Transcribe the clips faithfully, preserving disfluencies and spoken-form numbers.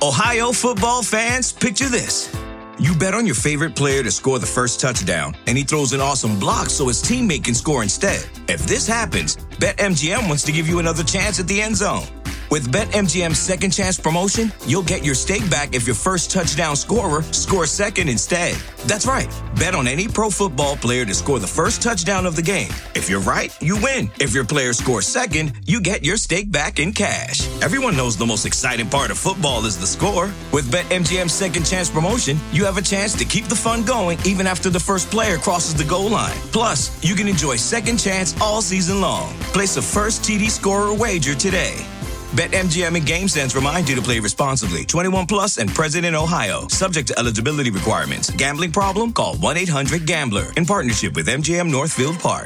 Ohio football fans, picture this. You bet on your favorite player to score the first touchdown, and he throws an awesome block so his teammate can score instead. If this happens, BetMGM wants to give you another chance at the end zone. With BetMGM's Second Chance promotion, you'll get your stake back if your first touchdown scorer scores second instead. That's right. Bet on any pro football player to score the first touchdown of the game. If you're right, you win. If your player scores second, you get your stake back in cash. Everyone knows the most exciting part of football is the score. With BetMGM's Second Chance promotion, you have a chance to keep the fun going even after the first player crosses the goal line. Plus, you can enjoy Second Chance all season long. Place a first T D scorer wager today. BetMGM and GameSense remind you to play responsibly. twenty-one plus and present in Ohio. Subject to eligibility requirements. Gambling problem? Call one eight hundred gambler. In partnership with M G M Northfield Park.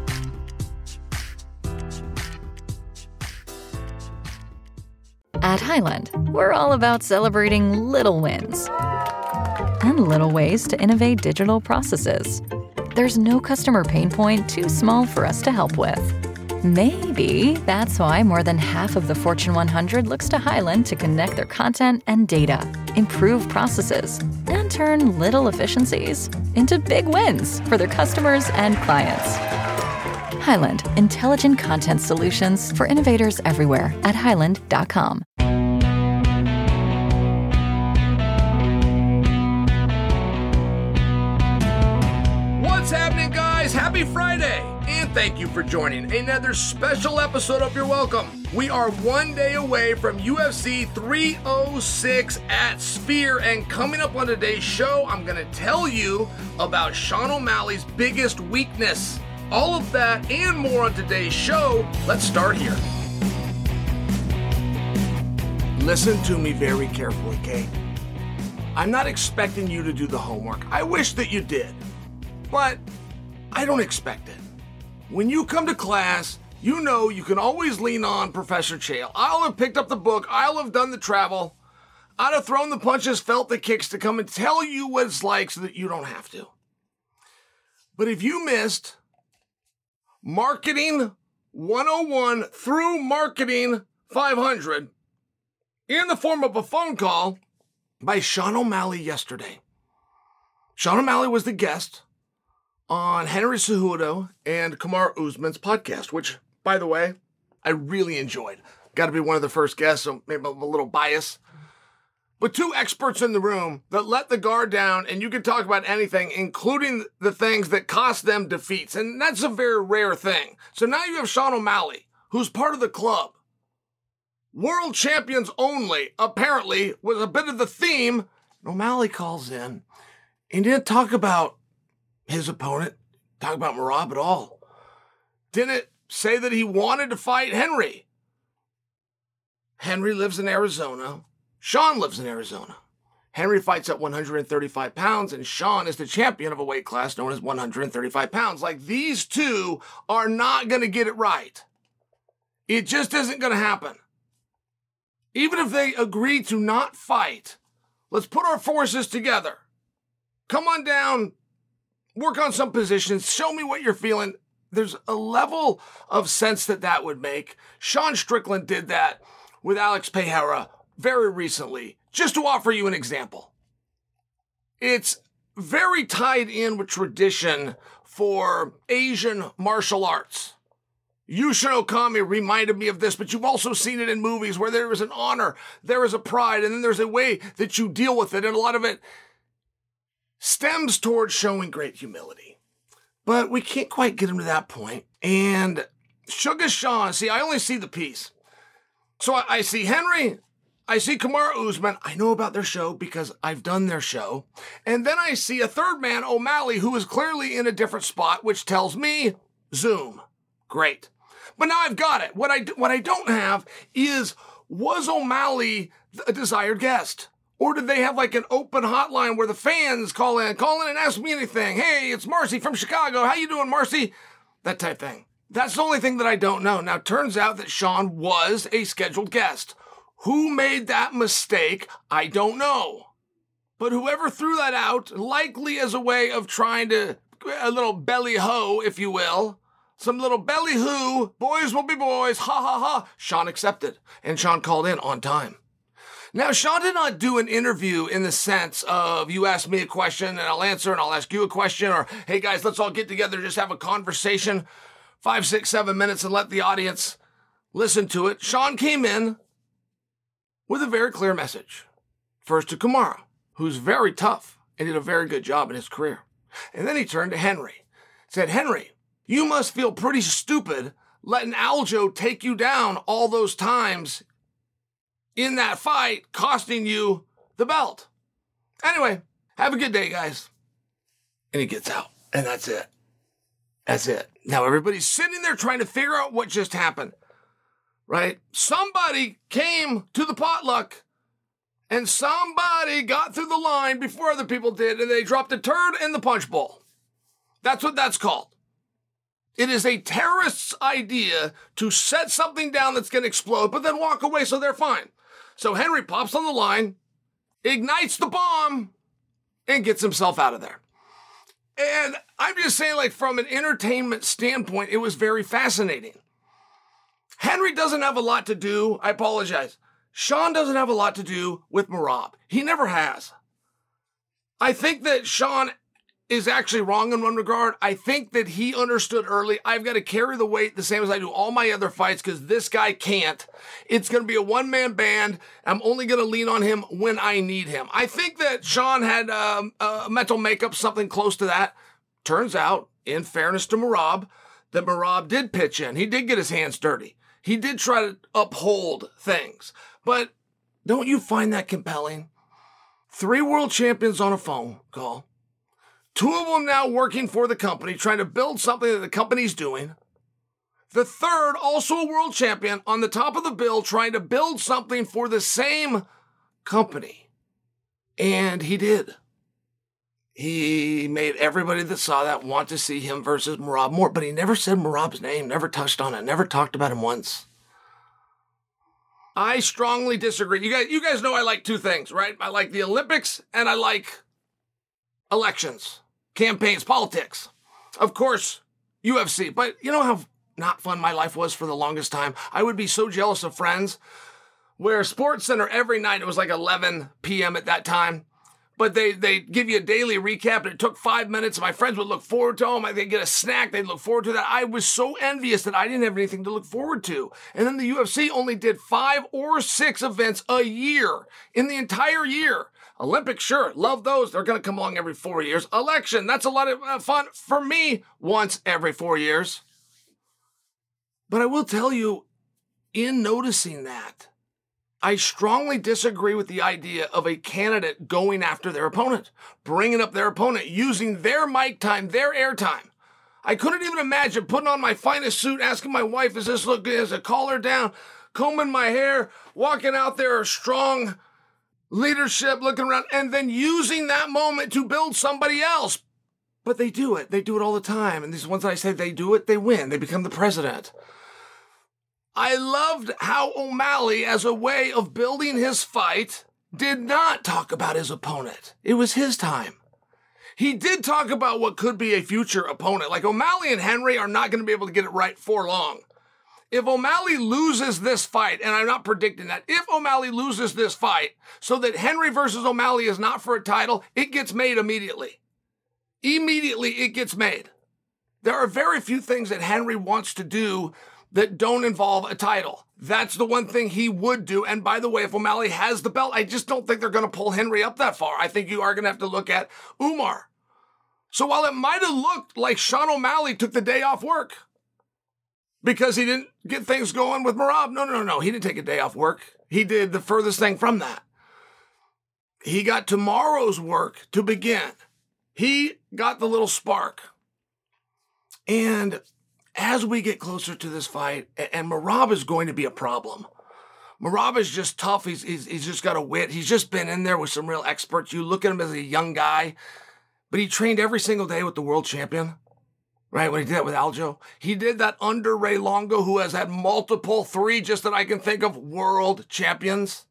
At Highland, we're all about celebrating little wins and little ways to innovate digital processes. There's no customer pain point too small for us to help with. Maybe that's why more than half of the Fortune one hundred looks to Highland to connect their content and data, improve processes, and turn little efficiencies into big wins for their customers and clients. Highland, intelligent content solutions for innovators everywhere at highland dot com. What's happening, guys? Happy Friday! And thank you for joining another special episode of You're Welcome. We are one day away from U F C three oh six at Sphere, and coming up on today's show, I'm going to tell you about Sean O'Malley's biggest weakness. All of that and more on today's show. Let's start here. Listen to me very carefully, Kate. I'm not expecting you to do the homework. I wish that you did, but I don't expect it. When you come to class, you know you can always lean on Professor Chael. I'll have picked up the book. I'll have done the travel. I'd have thrown the punches, felt the kicks to come and tell you what it's like so that you don't have to. But if you missed Marketing one oh one through Marketing five hundred in the form of a phone call by Sean O'Malley yesterday. Sean O'Malley was the guest on Henry Cejudo and Kamaru Usman's podcast, which, by the way, I really enjoyed. Got to be one of the first guests, so maybe I'm a little biased. But two experts in the room that let the guard down, and you can talk about anything, including the things that cost them defeats. And that's a very rare thing. So now you have Sean O'Malley, who's part of the club. World champions only, apparently, was a bit of the theme. O'Malley calls in and didn't talk about his opponent, talk about Merab at all. Didn't say that he wanted to fight Henry. Henry lives in Arizona. Sean lives in Arizona. Henry fights at one hundred thirty-five pounds, and Sean is the champion of a weight class known as one hundred thirty-five pounds. Like, these two are not going to get it right. It just isn't going to happen. Even if they agree to not fight, let's put our forces together. Come on down, work on some positions, show me what you're feeling. There's a level of sense that that would make. Sean Strickland did that with Alex Pereira very recently, just to offer you an example. It's very tied in with tradition for Asian martial arts. Yushin Okami reminded me of this, but you've also seen it in movies where there is an honor, there is a pride, and then there's a way that you deal with it, and a lot of it stems towards showing great humility. But we can't quite get him to that point. And Sugar Sean, see, I only see the piece. So I, I see Henry, I see Kamaru Usman. I know about their show because I've done their show. And then I see a third man, O'Malley, who is clearly in a different spot, which tells me Zoom. Great. But now I've got it. What I, what I don't have is, was O'Malley a desired guest? Or did they have like an open hotline where the fans call in, call in and ask me anything? Hey, it's Marcy from Chicago. How you doing, Marcy? That type thing. That's the only thing that I don't know. Now, it turns out that Sean was a scheduled guest. Who made that mistake? I don't know. But whoever threw that out, likely as a way of trying to, a little belly ho, if you will, some little belly hoo, boys will be boys, ha ha ha, Sean accepted. And Sean called in on time. Now, Sean did not do an interview in the sense of you ask me a question and I'll answer and I'll ask you a question, or, hey guys, let's all get together, just have a conversation, five, six, seven minutes and let the audience listen to it. Sean came in with a very clear message. First to Kamaru, who's very tough and did a very good job in his career. And then he turned to Henry. Said, Henry, you must feel pretty stupid letting Aljo take you down all those times in that fight, costing you the belt. Anyway, have a good day, guys. And he gets out. And that's it. That's it. Now everybody's sitting there trying to figure out what just happened. Right? Somebody came to the potluck and somebody got through the line before other people did, and they dropped a turd in the punch bowl. That's what that's called. It is a terrorist's idea to set something down that's going to explode, but then walk away so they're fine. So Henry pops on the line, ignites the bomb, and gets himself out of there. And I'm just saying, like, from an entertainment standpoint, it was very fascinating. Henry doesn't have a lot to do. I apologize. Sean doesn't have a lot to do with Merab. He never has. I think that Sean is actually wrong in one regard. I think that he understood early, I've got to carry the weight the same as I do all my other fights because this guy can't. It's going to be a one-man band. I'm only going to lean on him when I need him. I think that Sean had um, a mental makeup, something close to that. Turns out, in fairness to Merab, that Merab did pitch in. He did get his hands dirty. He did try to uphold things. But don't you find that compelling? Three world champions on a phone call. Two of them now working for the company, trying to build something that the company's doing. The third, also a world champion, on the top of the bill, trying to build something for the same company. And he did. He made everybody that saw that want to see him versus Merab more, but he never said Merab's name, never touched on it, never talked about him once. I strongly disagree. You guys, you guys know I like two things, right? I like the Olympics and I like elections, campaigns, politics. Of course, U F C. But you know how not fun my life was for the longest time? I would be so jealous of friends where SportsCenter every night, it was like eleven p.m. at that time, but they they give you a daily recap, and it took five minutes. And my friends would look forward to them. They'd get a snack. They'd look forward to that. I was so envious that I didn't have anything to look forward to. And then the U F C only did five or six events a year in the entire year. Olympics, sure, love those. They're going to come along every four years. Election, that's a lot of uh, fun for me once every four years. But I will tell you, in noticing that, I strongly disagree with the idea of a candidate going after their opponent, bringing up their opponent, using their mic time, their air time. I couldn't even imagine putting on my finest suit, asking my wife, does this look good? Is a collar down, combing my hair, walking out there strong leadership, looking around, and then using that moment to build somebody else. But they do it. They do it all the time. And these ones that I say they do it, they win. They become the president. I loved how O'Malley, as a way of building his fight, did not talk about his opponent. It was his time. He did talk about what could be a future opponent. Like O'Malley and Henry are not going to be able to get it right for long. If O'Malley loses this fight, and I'm not predicting that, if O'Malley loses this fight so that Henry versus O'Malley is not for a title, it gets made immediately. Immediately it gets made. There are very few things that Henry wants to do that don't involve a title. That's the one thing he would do. And by the way, if O'Malley has the belt, I just don't think they're going to pull Henry up that far. I think you are going to have to look at Umar. So while it might have looked like Sean O'Malley took the day off work because he didn't get things going with Merab, no, no, no, no. He didn't take a day off work. He did the furthest thing from that. He got tomorrow's work to begin. He got the little spark. And as we get closer to this fight, and Merab is going to be a problem. Merab is just tough. He's, he's, he's just got a wit. He's just been in there with some real experts. You look at him as a young guy, but he trained every single day with the world champion. Right, when he did that with Aljo. He did that under Ray Longo, who has had multiple, three just that I can think of, world champions.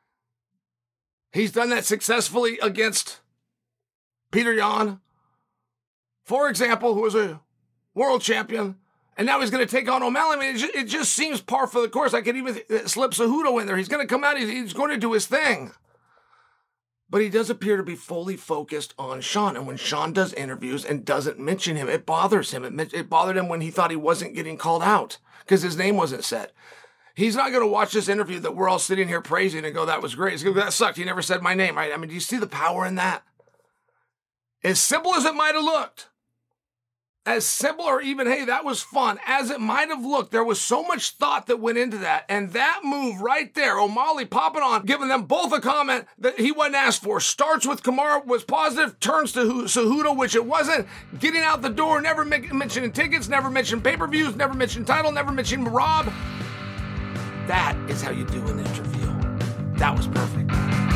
He's done that successfully against Peter Yan, for example, who was a world champion And now he's going to take on O'Malley. I mean, it just, it just seems par for the course. I could even slip Cejudo in there. He's going to come out. He's, he's going to do his thing. But he does appear to be fully focused on Sean. And when Sean does interviews and doesn't mention him, it bothers him. It, it bothered him when he thought he wasn't getting called out because his name wasn't said. He's not going to watch this interview that we're all sitting here praising and go, that was great. He's going to go, that sucked. He never said my name, right? I mean, do you see the power in that? As simple as it might have looked, as simple or even, hey, that was fun, as it might have looked, there was so much thought that went into that. And that move right there, O'Malley popping on, giving them both a comment that he wasn't asked for. Starts with Kamaru, was positive, turns to Cejudo, which it wasn't. Getting out the door, never mentioning tickets, never mentioned pay-per-views, never mentioned title, never mentioned Rob. That is how you do an interview. That was perfect.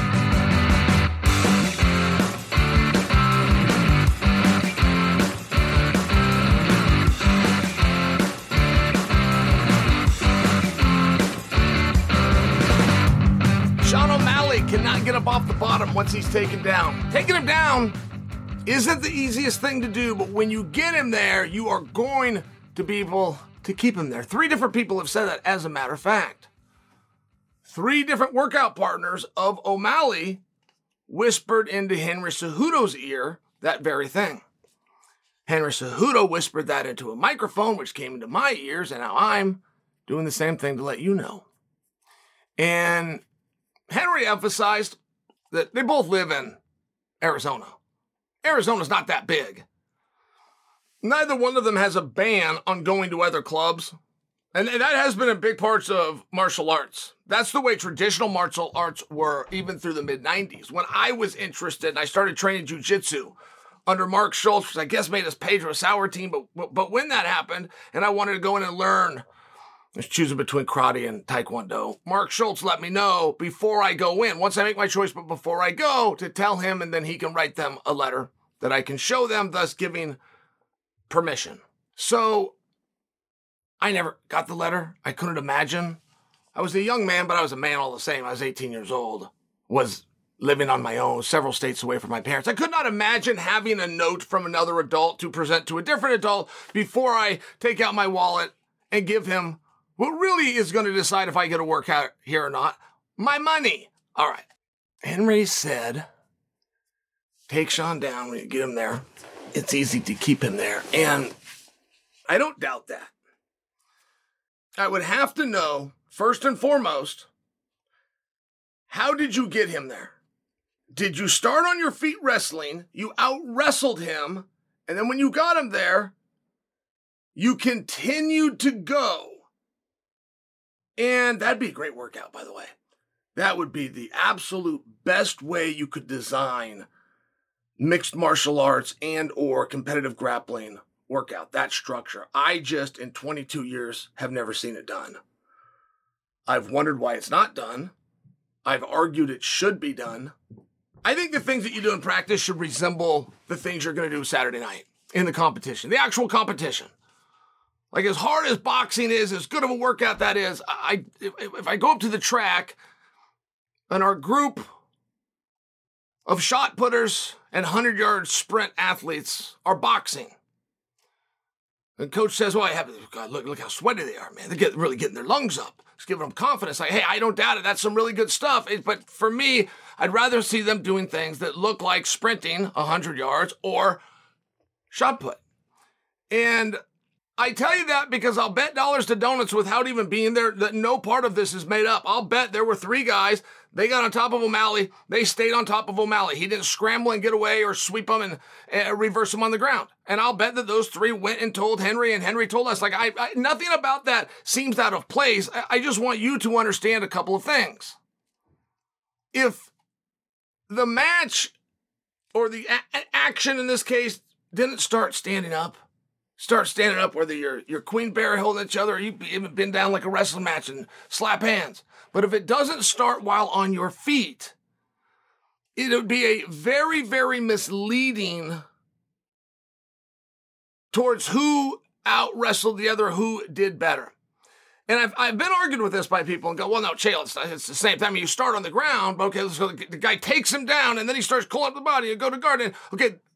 Sean O'Malley cannot get up off the bottom once he's taken down. Taking him down isn't the easiest thing to do, but when you get him there, you are going to be able to keep him there. Three different people have said that, as a matter of fact. Three different workout partners of O'Malley whispered into Henry Cejudo's ear that very thing. Henry Cejudo whispered that into a microphone, which came into my ears, and now I'm doing the same thing to let you know. And Henry emphasized that they both live in Arizona. Arizona's not that big. Neither one of them has a ban on going to other clubs. And that has been a big part of martial arts. That's the way traditional martial arts were even through the mid nineties. When I was interested and I started training jiu-jitsu under Mark Schultz, which I guess made us Pedro Sauer team, but, but, but when that happened and I wanted to go in and learn, I was choosing between karate and taekwondo, Mark Schultz let me know before I go in, once I make my choice, but before I go, to tell him, and then he can write them a letter that I can show them, thus giving permission. So I never got the letter. I couldn't imagine. I was a young man, but I was a man all the same. I was eighteen years old, was living on my own, several states away from my parents. I could not imagine having a note from another adult to present to a different adult before I take out my wallet and give him what really is going to decide if I get a workout here or not, my money. All right. Henry said, take Sean down when you get him there. It's easy to keep him there. And I don't doubt that. I would have to know, first and foremost, how did you get him there? Did you start on your feet wrestling, you out-wrestled him, and then when you got him there, you continued to go? And that'd be a great workout, by the way. That would be the absolute best way you could design mixed martial arts and or competitive grappling workout, that structure. I just, in twenty-two years, have never seen it done. I've wondered why it's not done. I've argued it should be done. I think the things that you do in practice should resemble the things you're going to do Saturday night in the competition, the actual competition. Like, as hard as boxing is, as good of a workout that is, I if, if I go up to the track and our group of shot putters and hundred-yard sprint athletes are boxing, the coach says, well, I have, God, look, look how sweaty they are, man. They're get, really getting their lungs up. It's giving them confidence. Like, hey, I don't doubt it. That's some really good stuff. It, but for me, I'd rather see them doing things that look like sprinting one hundred yards or shot put. And I tell you that because I'll bet dollars to donuts without even being there that no part of this is made up. I'll bet there were three guys. They got on top of O'Malley. They stayed on top of O'Malley. He didn't scramble and get away or sweep him and uh, reverse him on the ground. And I'll bet that those three went and told Henry, and Henry told us. Like, I, I nothing about that seems out of place. I, I just want you to understand a couple of things. If the match or the a- action in this case didn't start standing up, start standing up, whether you're, you're Queen Bear holding each other or you've even been down like a wrestling match and slap hands. But if it doesn't start while on your feet, it would be a very, very misleading towards who out-wrestled the other, who did better. And I've, I've been argued with this by people and go, well, no, Chael, it's, it's the same time. You start on the ground, but okay, so the guy takes him down, and then he starts calling up the body and go to guard. And, okay,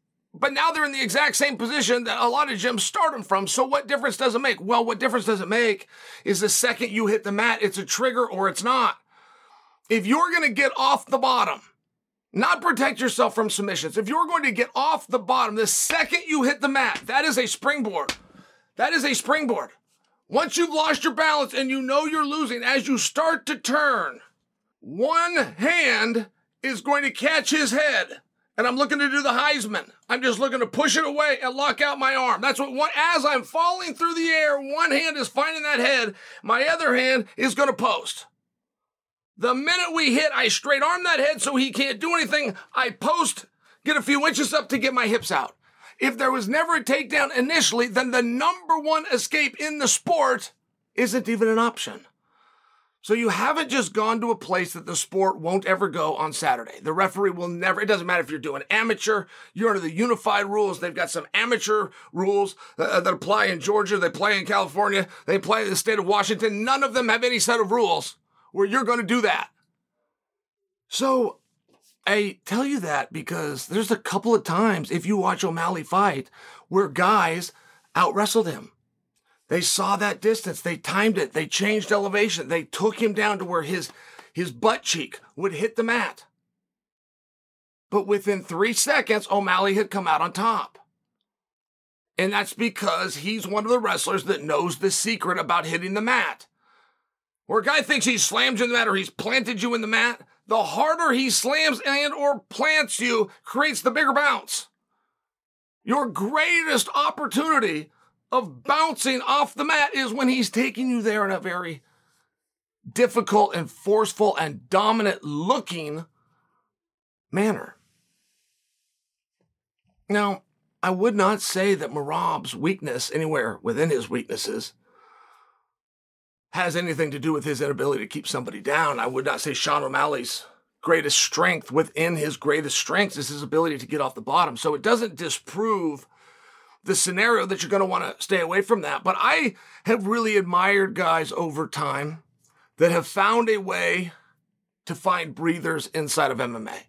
but now they're in the exact same position that a lot of gyms start them from. So what difference does it make? Well, what difference does it make is the second you hit the mat, it's a trigger or it's not. If you're going to get off the bottom, not protect yourself from submissions, if you're going to get off the bottom, the second you hit the mat, that is a springboard. That is a springboard. Once you've lost your balance and you know you're losing, as you start to turn, one hand is going to catch his head. And I'm looking to do the Heisman. I'm just looking to push it away and lock out my arm. That's what, one, as I'm falling through the air, one hand is finding that head. My other hand is going to post. The minute we hit, I straight arm that head so he can't do anything. I post, get a few inches up to get my hips out. If there was never a takedown initially, then the number one escape in the sport isn't even an option. So you haven't just gone to a place that the sport won't ever go on Saturday. The referee will never, it doesn't matter if you're doing amateur, you're under the unified rules. They've got some amateur rules uh, that apply in Georgia, they play in California, they play in the state of Washington. None of them have any set of rules where you're going to do that. So I tell you that because there's a couple of times, if you watch O'Malley fight, where guys out-wrestled him. They saw that distance. They timed it. They changed elevation. They took him down to where his, his butt cheek would hit the mat. But within three seconds, O'Malley had come out on top. And that's because he's one of the wrestlers that knows the secret about hitting the mat. Where a guy thinks he slammed you in the mat or he's planted you in the mat, the harder he slams and or plants you creates the bigger bounce. Your greatest opportunity of bouncing off the mat is when he's taking you there in a very difficult and forceful and dominant looking manner. Now, I would not say that Merab's weakness anywhere within his weaknesses has anything to do with his inability to keep somebody down. I would not say Sean O'Malley's greatest strength within his greatest strengths is his ability to get off the bottom. So it doesn't disprove the scenario that you're going to want to stay away from that. But I have really admired guys over time that have found a way to find breathers inside of M M A.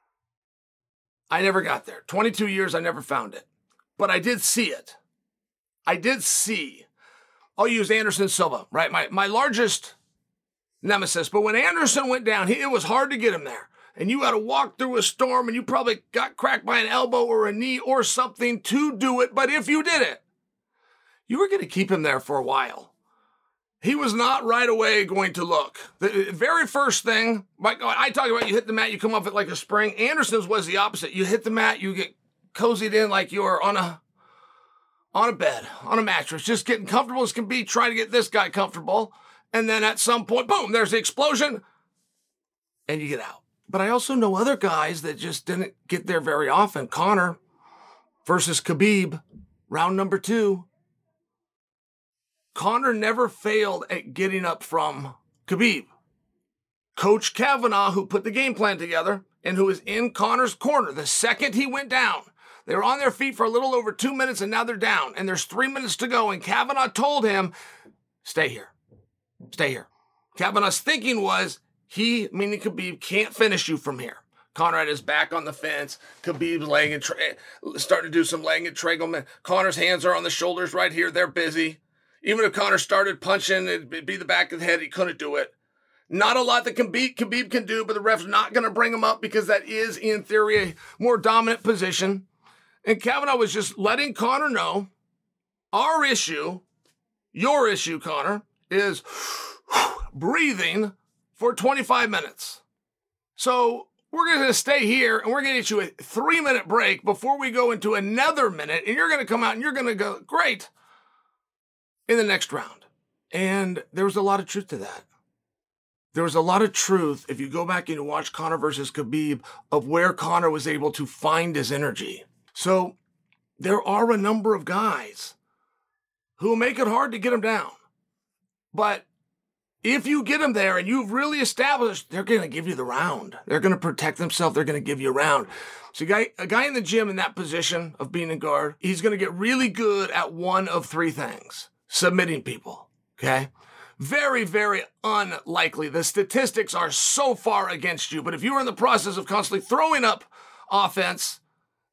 I never got there. twenty-two years, I never found it. But I did see it. I did see. I'll use Anderson Silva, right? My my largest nemesis. But when Anderson went down, he, it was hard to get him there. And you got to walk through a storm, and you probably got cracked by an elbow or a knee or something to do it. But if you did it, you were going to keep him there for a while. He was not right away going to look. The very first thing, my God, I talk about you hit the mat, you come off it like a spring. Anderson's was the opposite. You hit the mat, you get cozied in like you're on a on a bed, on a mattress, just getting comfortable as can be, trying to get this guy comfortable. And then at some point, boom, there's the explosion, and you get out. But I also know other guys that just didn't get there very often. Conor versus Khabib, round number two. Conor never failed at getting up from Khabib. Coach Kavanaugh, who put the game plan together and who was in Conor's corner the second he went down, they were on their feet for a little over two minutes and now they're down and there's three minutes to go. And Kavanaugh told him, stay here, stay here. Kavanaugh's thinking was, he, meaning Khabib, can't finish you from here. Conor had his back on the fence. Khabib's laying and tra- starting to do some laying and Tragelman. Conor's hands are on the shoulders right here. They're busy. Even if Conor started punching, it'd be the back of the head. He couldn't do it. Not a lot that Khabib, Khabib can do, but the ref's not going to bring him up because that is, in theory, a more dominant position. And Kavanaugh was just letting Conor know, our issue, your issue, Conor, is breathing for twenty-five minutes. So we're going to stay here and we're going to get you a three minute break before we go into another minute. And you're going to come out and you're going to go, great, in the next round. And there was a lot of truth to that. There was a lot of truth, if you go back and you watch Conor versus Khabib, of where Conor was able to find his energy. So there are a number of guys who make it hard to get him down. But if you get them there and you've really established, they're going to give you the round. They're going to protect themselves. They're going to give you a round. So a guy, a guy in the gym in that position of being in guard, he's going to get really good at one of three things. Submitting people, okay? Very, very unlikely. The statistics are so far against you. But if you are in the process of constantly throwing up offense,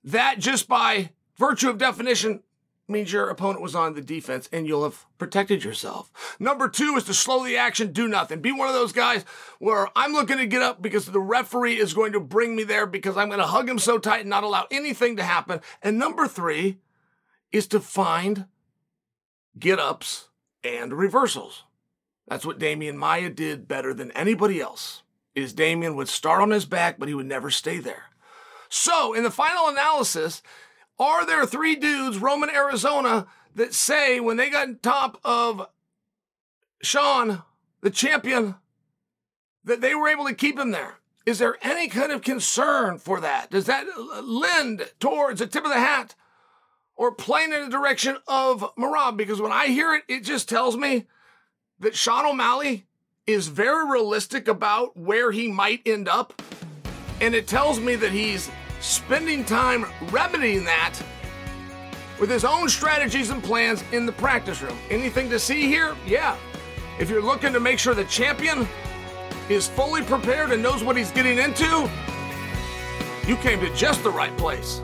that just by virtue of definition means your opponent was on the defense and you'll have protected yourself. Number two is to slow the action, do nothing. Be one of those guys where I'm looking to get up because the referee is going to bring me there because I'm going to hug him so tight and not allow anything to happen. And number three is to find get-ups and reversals. That's what Damian Maia did better than anybody else. Is Damian would start on his back, but he would never stay there. So in the final analysis, are there three dudes, Roman, Arizona, that say when they got on top of Sean, the champion, that they were able to keep him there? Is there any kind of concern for that? Does that lend towards a tip of the hat or playing in the direction of Merab? Because when I hear it, it just tells me that Sean O'Malley is very realistic about where he might end up. And it tells me that he's spending time remedying that with his own strategies and plans in the practice room. Anything to see here? Yeah. If you're looking to make sure the champion is fully prepared and knows what he's getting into, you came to just the right place.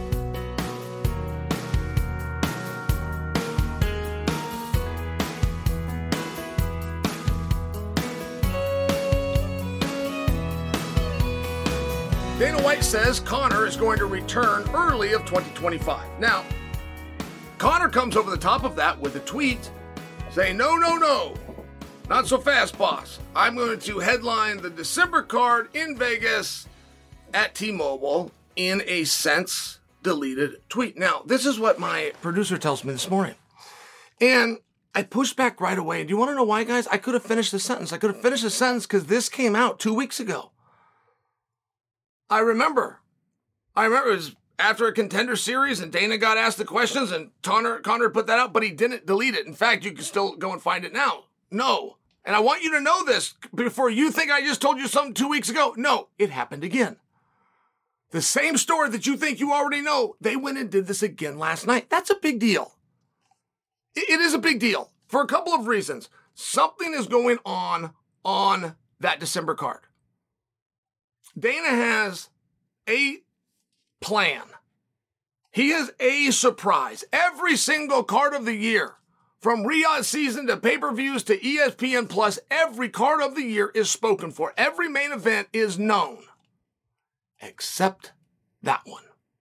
Dana White says Conor is going to return early of twenty twenty-five. Now, Conor comes over the top of that with a tweet saying, no, no, no, not so fast, boss. I'm going to headline the December card in Vegas at T-Mobile in a since deleted tweet. Now, this is what my producer tells me this morning. And I pushed back right away. Do you want to know why, guys? I could have finished the sentence. I could have finished the sentence because this came out two weeks ago. I remember. I remember it was after a Contender Series and Dana got asked the questions and Conor, Conor put that out, but he didn't delete it. In fact, you can still go and find it now. No. And I want you to know this before you think I just told you something two weeks ago. No, it happened again. The same story that you think you already know, they went and did this again last night. That's a big deal. It is a big deal for a couple of reasons. Something is going on on that December card. Dana has a plan. He has a surprise. Every single card of the year, from Riyadh season to pay-per-views to E S P N Plus, every card of the year is spoken for. Every main event is known, except that one.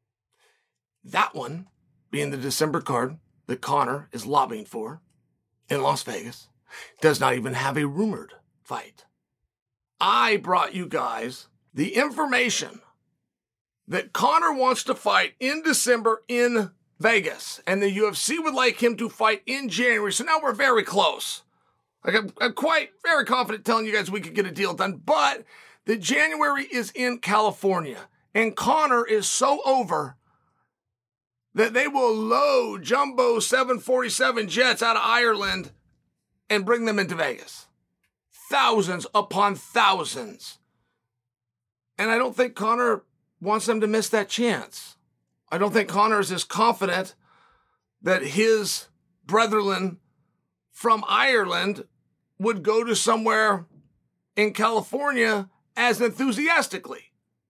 That one being the December card that Conor is lobbying for in Las Vegas, does not even have a rumored fight. I brought you guys the information that Conor wants to fight in December in Vegas, and the U F C would like him to fight in January. So now we're very close. Like I'm, I'm quite very confident telling you guys we could get a deal done, but the January is in California, and Conor is so over that they will load jumbo seven forty-seven jets out of Ireland and bring them into Vegas. Thousands upon thousands. And I don't think Conor wants them to miss that chance. I don't think Conor is as confident that his brethren from Ireland would go to somewhere in California as enthusiastically.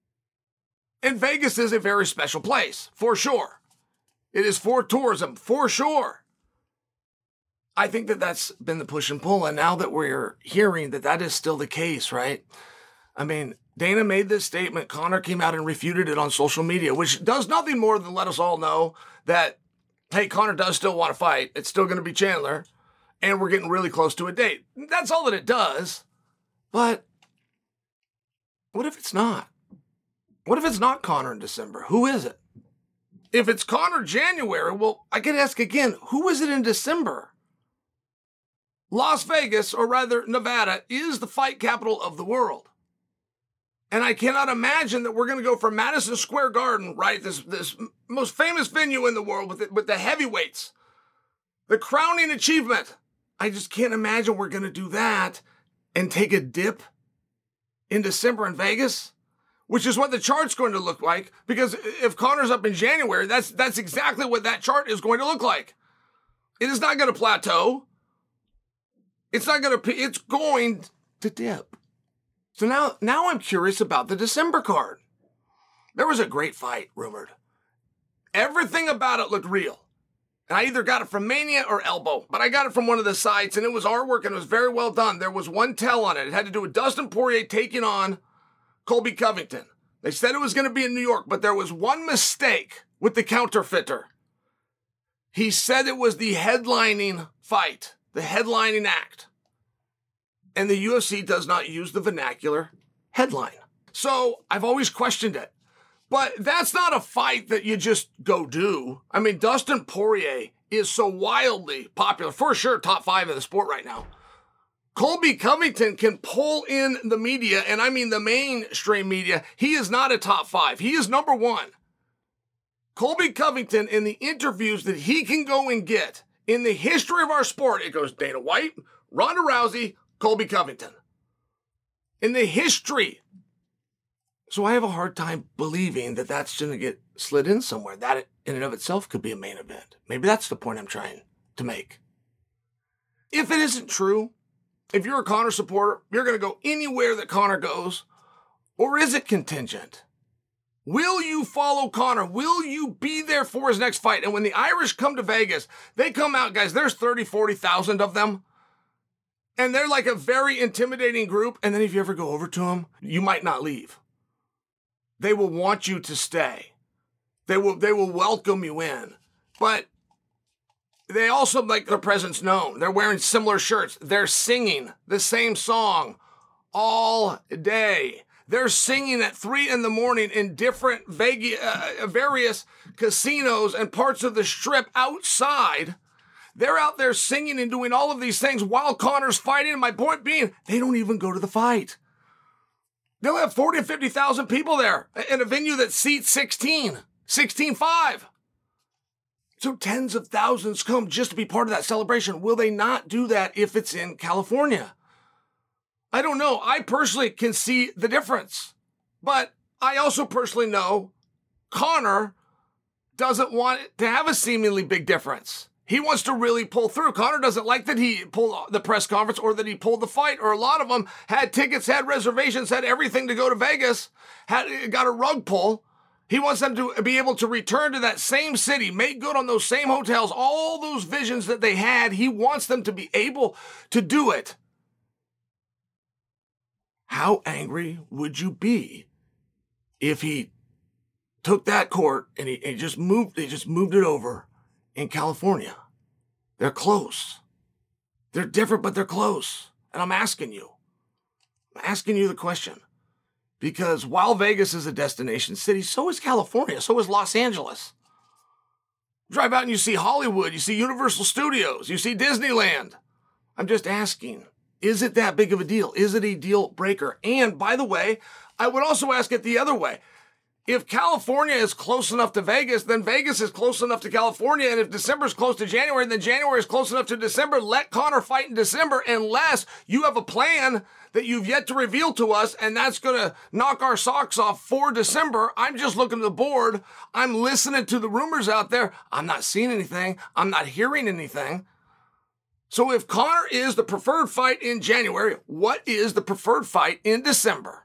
And Vegas is a very special place, for sure. It is for tourism, for sure. I think that that's been the push and pull. And now that we're hearing that that is still the case, right? I mean, Dana made this statement. Conor came out and refuted it on social media, which does nothing more than let us all know that, hey, Conor does still want to fight. It's still going to be Chandler, and we're getting really close to a date. That's all that it does. But what if it's not? What if it's not Conor in December? Who is it? If it's Conor January, well, I can ask again, who is it in December? Las Vegas, or rather Nevada, is the fight capital of the world. And I cannot imagine that we're going to go from Madison Square Garden, right, this this most famous venue in the world with the, with the heavyweights, the crowning achievement. I just can't imagine we're going to do that and take a dip in December in Vegas, which is what the chart's going to look like. Because if Conor's up in January, that's that's exactly what that chart is going to look like. It is not going to plateau. It's not going to. It's going to dip. So now, now I'm curious about the December card. There was a great fight rumored. Everything about it looked real. And I either got it from Mania or Elbow, but I got it from one of the sites, and it was artwork, and it was very well done. There was one tell on it. It had to do with Dustin Poirier taking on Colby Covington. They said it was going to be in New York, but there was one mistake with the counterfeiter. He said it was the headlining fight, the headlining act. And the U F C does not use the vernacular headline. So I've always questioned it. But that's not a fight that you just go do. I mean, Dustin Poirier is so wildly popular, for sure, top five in the sport right now. Colby Covington can pull in the media, and I mean the mainstream media. He is not a top five. He is number one. Colby Covington, in the interviews that he can go and get in the history of our sport, it goes Dana White, Ronda Rousey, Colby Covington. In the history. So I have a hard time believing that that's going to get slid in somewhere. That in and of itself could be a main event. Maybe that's the point I'm trying to make. If it isn't true, if you're a Conor supporter, you're going to go anywhere that Conor goes, or is it contingent? Will you follow Conor? Will you be there for his next fight? And when the Irish come to Vegas, they come out, guys, there's thirty, forty thousand of them. And they're like a very intimidating group. And then if you ever go over to them, you might not leave. They will want you to stay. They will, they will welcome you in. But they also make their presence known. They're wearing similar shirts. They're singing the same song all day. They're singing at three in the morning in different Vegas, uh, various casinos and parts of the strip outside. They're out there singing and doing all of these things while Conor's fighting. And my point being, they don't even go to the fight. They'll have forty or fifty thousand people there in a venue that seats sixteen, sixteen five. So tens of thousands come just to be part of that celebration. Will they not do that if it's in California? I don't know. I personally can see the difference. But I also personally know Conor doesn't want it to have a seemingly big difference. He wants to really pull through. Conor doesn't like that he pulled the press conference or that he pulled the fight, or a lot of them had tickets, had reservations, had everything to go to Vegas, had got a rug pull. He wants them to be able to return to that same city, make good on those same hotels, all those visions that they had. He wants them to be able to do it. How angry would you be if he took that court and he, he just moved, they just moved it over in California? They're close. They're different, but they're close. And I'm asking you, I'm asking you the question. Because while Vegas is a destination city, so is California, so is Los Angeles. Drive out and you see Hollywood, you see Universal Studios, you see Disneyland. I'm just asking, is it that big of a deal? Is it a deal breaker? And by the way, I would also ask it the other way. If California is close enough to Vegas, then Vegas is close enough to California. And if December is close to January, then January is close enough to December. Let Conor fight in December unless you have a plan that you've yet to reveal to us, and that's going to knock our socks off for December. I'm just looking at the board. I'm listening to the rumors out there. I'm not seeing anything. I'm not hearing anything. So if Conor is the preferred fight in January, what is the preferred fight in December?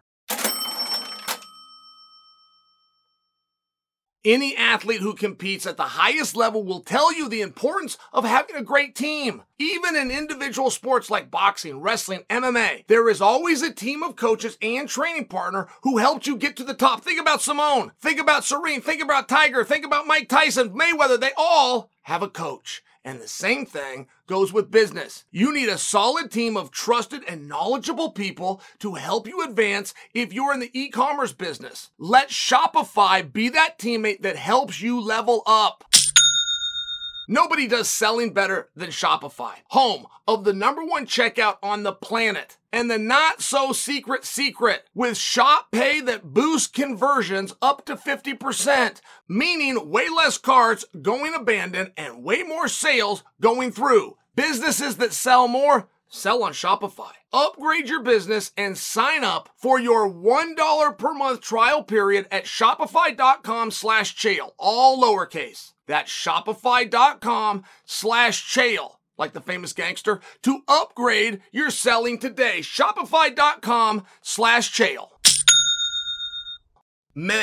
Any athlete who competes at the highest level will tell you the importance of having a great team. Even in individual sports like boxing, wrestling, M M A, there is always a team of coaches and training partner who helped you get to the top. Think about Simone, think about Serene, think about Tiger, think about Mike Tyson, Mayweather. They all have a coach. And the same thing goes with business. You need a solid team of trusted and knowledgeable people to help you advance if you're in the e-commerce business. Let Shopify be that teammate that helps you level up. Nobody does selling better than Shopify, home of the number one checkout on the planet. And the not so secret secret with Shop Pay that boosts conversions up to fifty percent, meaning way less carts going abandoned and way more sales going through. Businesses that sell more, sell on Shopify. Upgrade your business and sign up for your one dollar per month trial period at shopify.com slash chael, all lowercase. That's shopify.com slash chael. Like the famous gangster, to upgrade your selling today. Shopify.com slash chael. Men,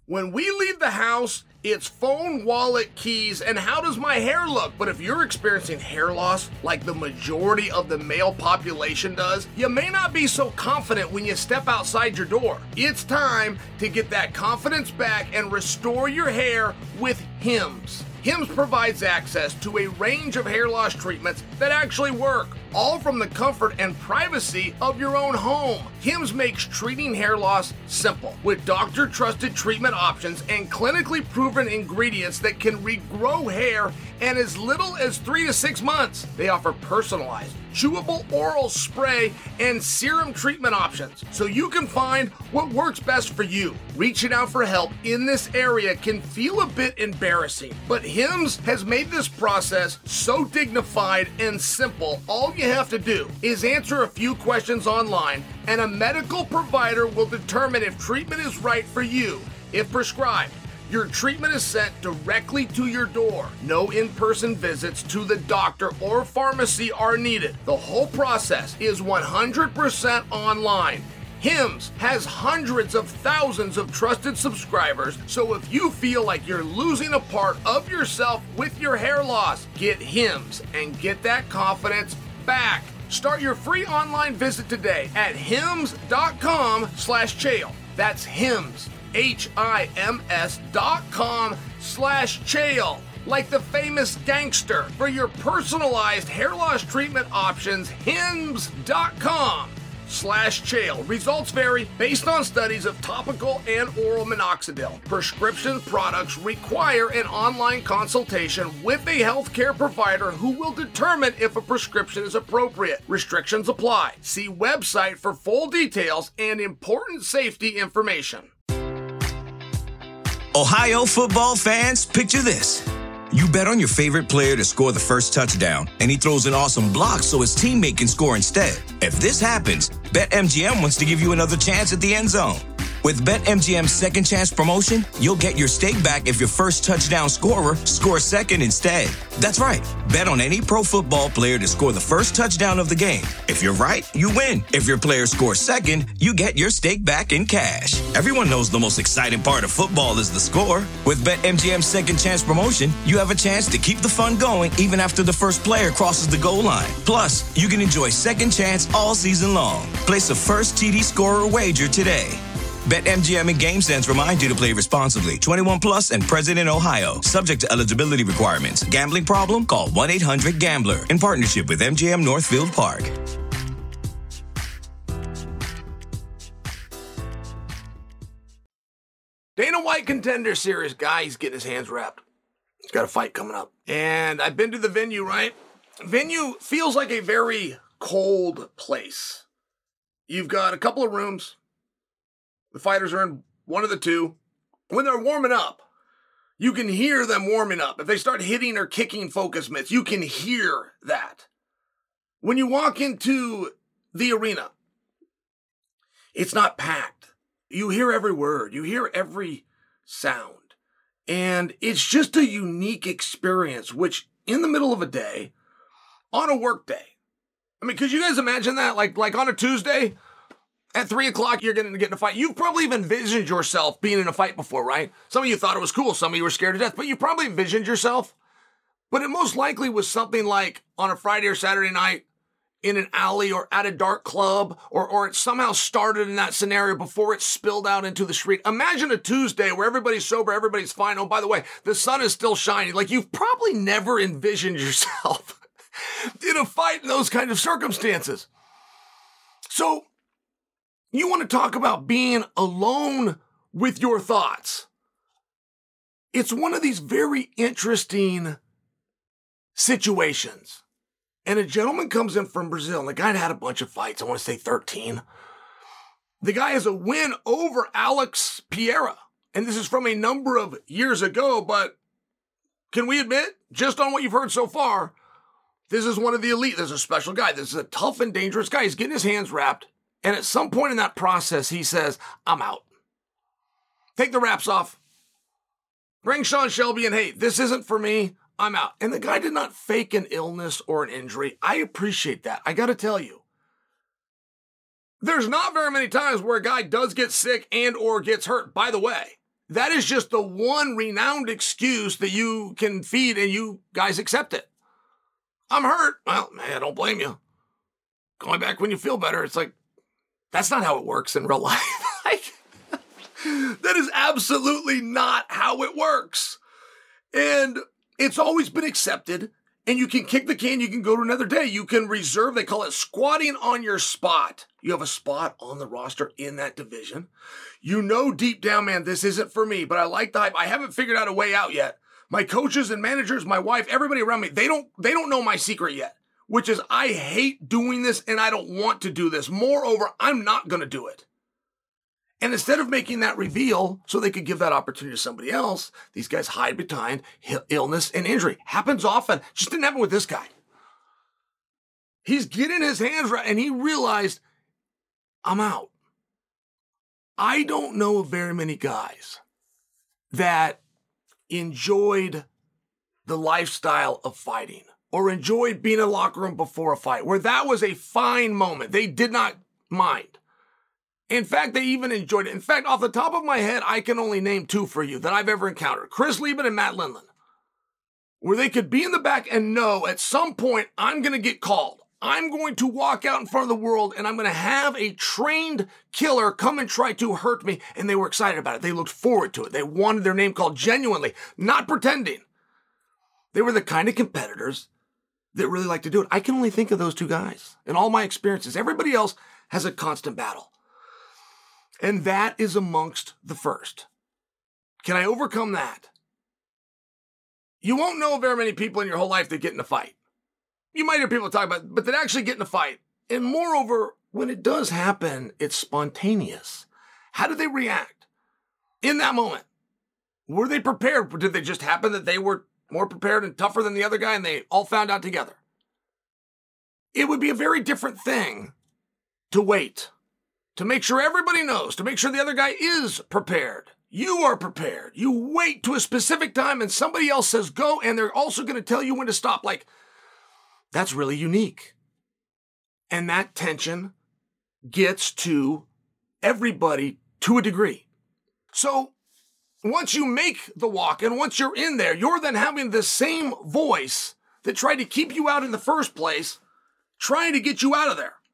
When we leave the house, it's phone, wallet, keys, and how does my hair look? But if you're experiencing hair loss like the majority of the male population does, you may not be so confident when you step outside your door. It's time to get that confidence back and restore your hair with Hims. Hims provides access to a range of hair loss treatments that actually work, all from the comfort and privacy of your own home. Hims makes treating hair loss simple, with doctor-trusted treatment options and clinically proven ingredients that can regrow hair in as little as three to six months. They offer personalized, chewable oral spray and serum treatment options, so you can find what works best for you. Reaching out for help in this area can feel a bit embarrassing, but Hims has made this process so dignified and simple. All you have to do is answer a few questions online, and a medical provider will determine if treatment is right for you. If prescribed, your treatment is sent directly to your door. No in-person visits to the doctor or pharmacy are needed. The whole process is one hundred percent online. Hims has hundreds of thousands of trusted subscribers, so if you feel like you're losing a part of yourself with your hair loss, get Hims and get that confidence back. Start your free online visit today at hims.com slash chael. That's Hims, H I M S dot com slash chael. Like the famous gangster. For your personalized hair loss treatment options, hims.com slash chael. Results vary based on studies of topical and oral minoxidil. Prescription products require an online consultation with a healthcare provider who will determine if a prescription is appropriate. Restrictions apply. See website for full details and important safety information. Ohio football fans, picture this. You bet on your favorite player to score the first touchdown, and he throws an awesome block so his teammate can score instead. If this happens, BetMGM wants to give you another chance at the end zone. With BetMGM's second chance promotion, you'll get your stake back if your first touchdown scorer scores second instead. That's right. Bet on any pro football player to score the first touchdown of the game. If you're right, you win. If your player scores second, you get your stake back in cash. Everyone knows the most exciting part of football is the score. With BetMGM's second chance promotion, you have a chance to keep the fun going even after the first player crosses the goal line. Plus, you can enjoy second chance all season long. Place a first T D scorer wager today. BetMGM and GameSense remind you to play responsibly. twenty-one plus and present in Ohio. Subject to eligibility requirements. Gambling problem? Call one eight hundred gambler. In partnership with M G M Northfield Park. Dana White Contender Series. Guy, he's getting his hands wrapped. He's got a fight coming up. And I've been to the venue, right? Venue feels like a very cold place. You've got a couple of rooms. The fighters are in one of the two. When they're warming up, you can hear them warming up. If they start hitting or kicking focus mitts, you can hear that. When you walk into the arena, it's not packed. You hear every word. You hear every sound. And it's just a unique experience, which in the middle of a day, on a work day, I mean, could you guys imagine that? Like, like on a Tuesday, at three o'clock, you're going to get in a fight. You've probably even envisioned yourself being in a fight before, right? Some of you thought it was cool. Some of you were scared to death. But you probably envisioned yourself. But it most likely was something like on a Friday or Saturday night in an alley or at a dark club, or, or it somehow started in that scenario before it spilled out into the street. Imagine a Tuesday where everybody's sober, everybody's fine. Oh, by the way, the sun is still shining. Like, you've probably never envisioned yourself in a fight in those kind of circumstances. So, you want to talk about being alone with your thoughts. It's one of these very interesting situations. And a gentleman comes in from Brazil, and the guy had a bunch of fights. I want to say thirteen. The guy has a win over Alex Pereira. And this is from a number of years ago, but can we admit, just on what you've heard so far, this is one of the elite. This is a special guy. This is a tough and dangerous guy. He's getting his hands wrapped. And at some point in that process, he says, I'm out. Take the wraps off. Bring Sean Shelby and, hey, this isn't for me. I'm out. And the guy did not fake an illness or an injury. I appreciate that. I got to tell you. There's not very many times where a guy does get sick and or gets hurt. By the way, That is just the one renowned excuse that you can feed and you guys accept it. I'm hurt. Well, man, I don't blame you. Call me back when you feel better. It's like, that's not how it works in real life. Like, that is absolutely not how it works. And it's always been accepted. And you can kick the can, you can go to another day. You can reserve, they call it squatting on your spot. You have a spot on the roster in that division. You know deep down, man, this isn't for me, but I like the hype. I haven't figured out a way out yet. My coaches and managers, my wife, everybody around me, they don't, they don't know my secret yet, which is I hate doing this and I don't want to do this. Moreover, I'm not going to do it. And instead of making that reveal so they could give that opportunity to somebody else, these guys hide behind illness and injury. Happens often. Just didn't happen with this guy. He's getting his hands right, and he realized, I'm out. I don't know of very many guys that enjoyed the lifestyle of fighting or enjoyed being in a locker room before a fight, where that was a fine moment. They did not mind. In fact, they even enjoyed it. In fact, off the top of my head, I can only name two for you that I've ever encountered. Chris Lieben and Matt Lindland. Where they could be in the back and know at some point, I'm going to get called. I'm going to walk out in front of the world and I'm going to have a trained killer come and try to hurt me. And they were excited about it. They looked forward to it. They wanted their name called genuinely, not pretending. They were the kind of competitors that really like to do it. I can only think of those two guys in all my experiences. Everybody else has a constant battle. And that is amongst the first. Can I overcome that? You won't know very many people in your whole life that get in a fight. You might hear people talk about it, but that actually get in a fight. And moreover, when it does happen, it's spontaneous. How did they react in that moment? Were they prepared? Or did they just happen that they were more prepared and tougher than the other guy and they all found out together? It would be a very different thing to wait. To make sure everybody knows, to make sure the other guy is prepared. You are prepared. You wait to a specific time and somebody else says go, and they're also going to tell you when to stop. Like, that's really unique. And that tension gets to everybody to a degree. So once you make the walk and once you're in there, you're then having the same voice that tried to keep you out in the first place, trying to get you out of there.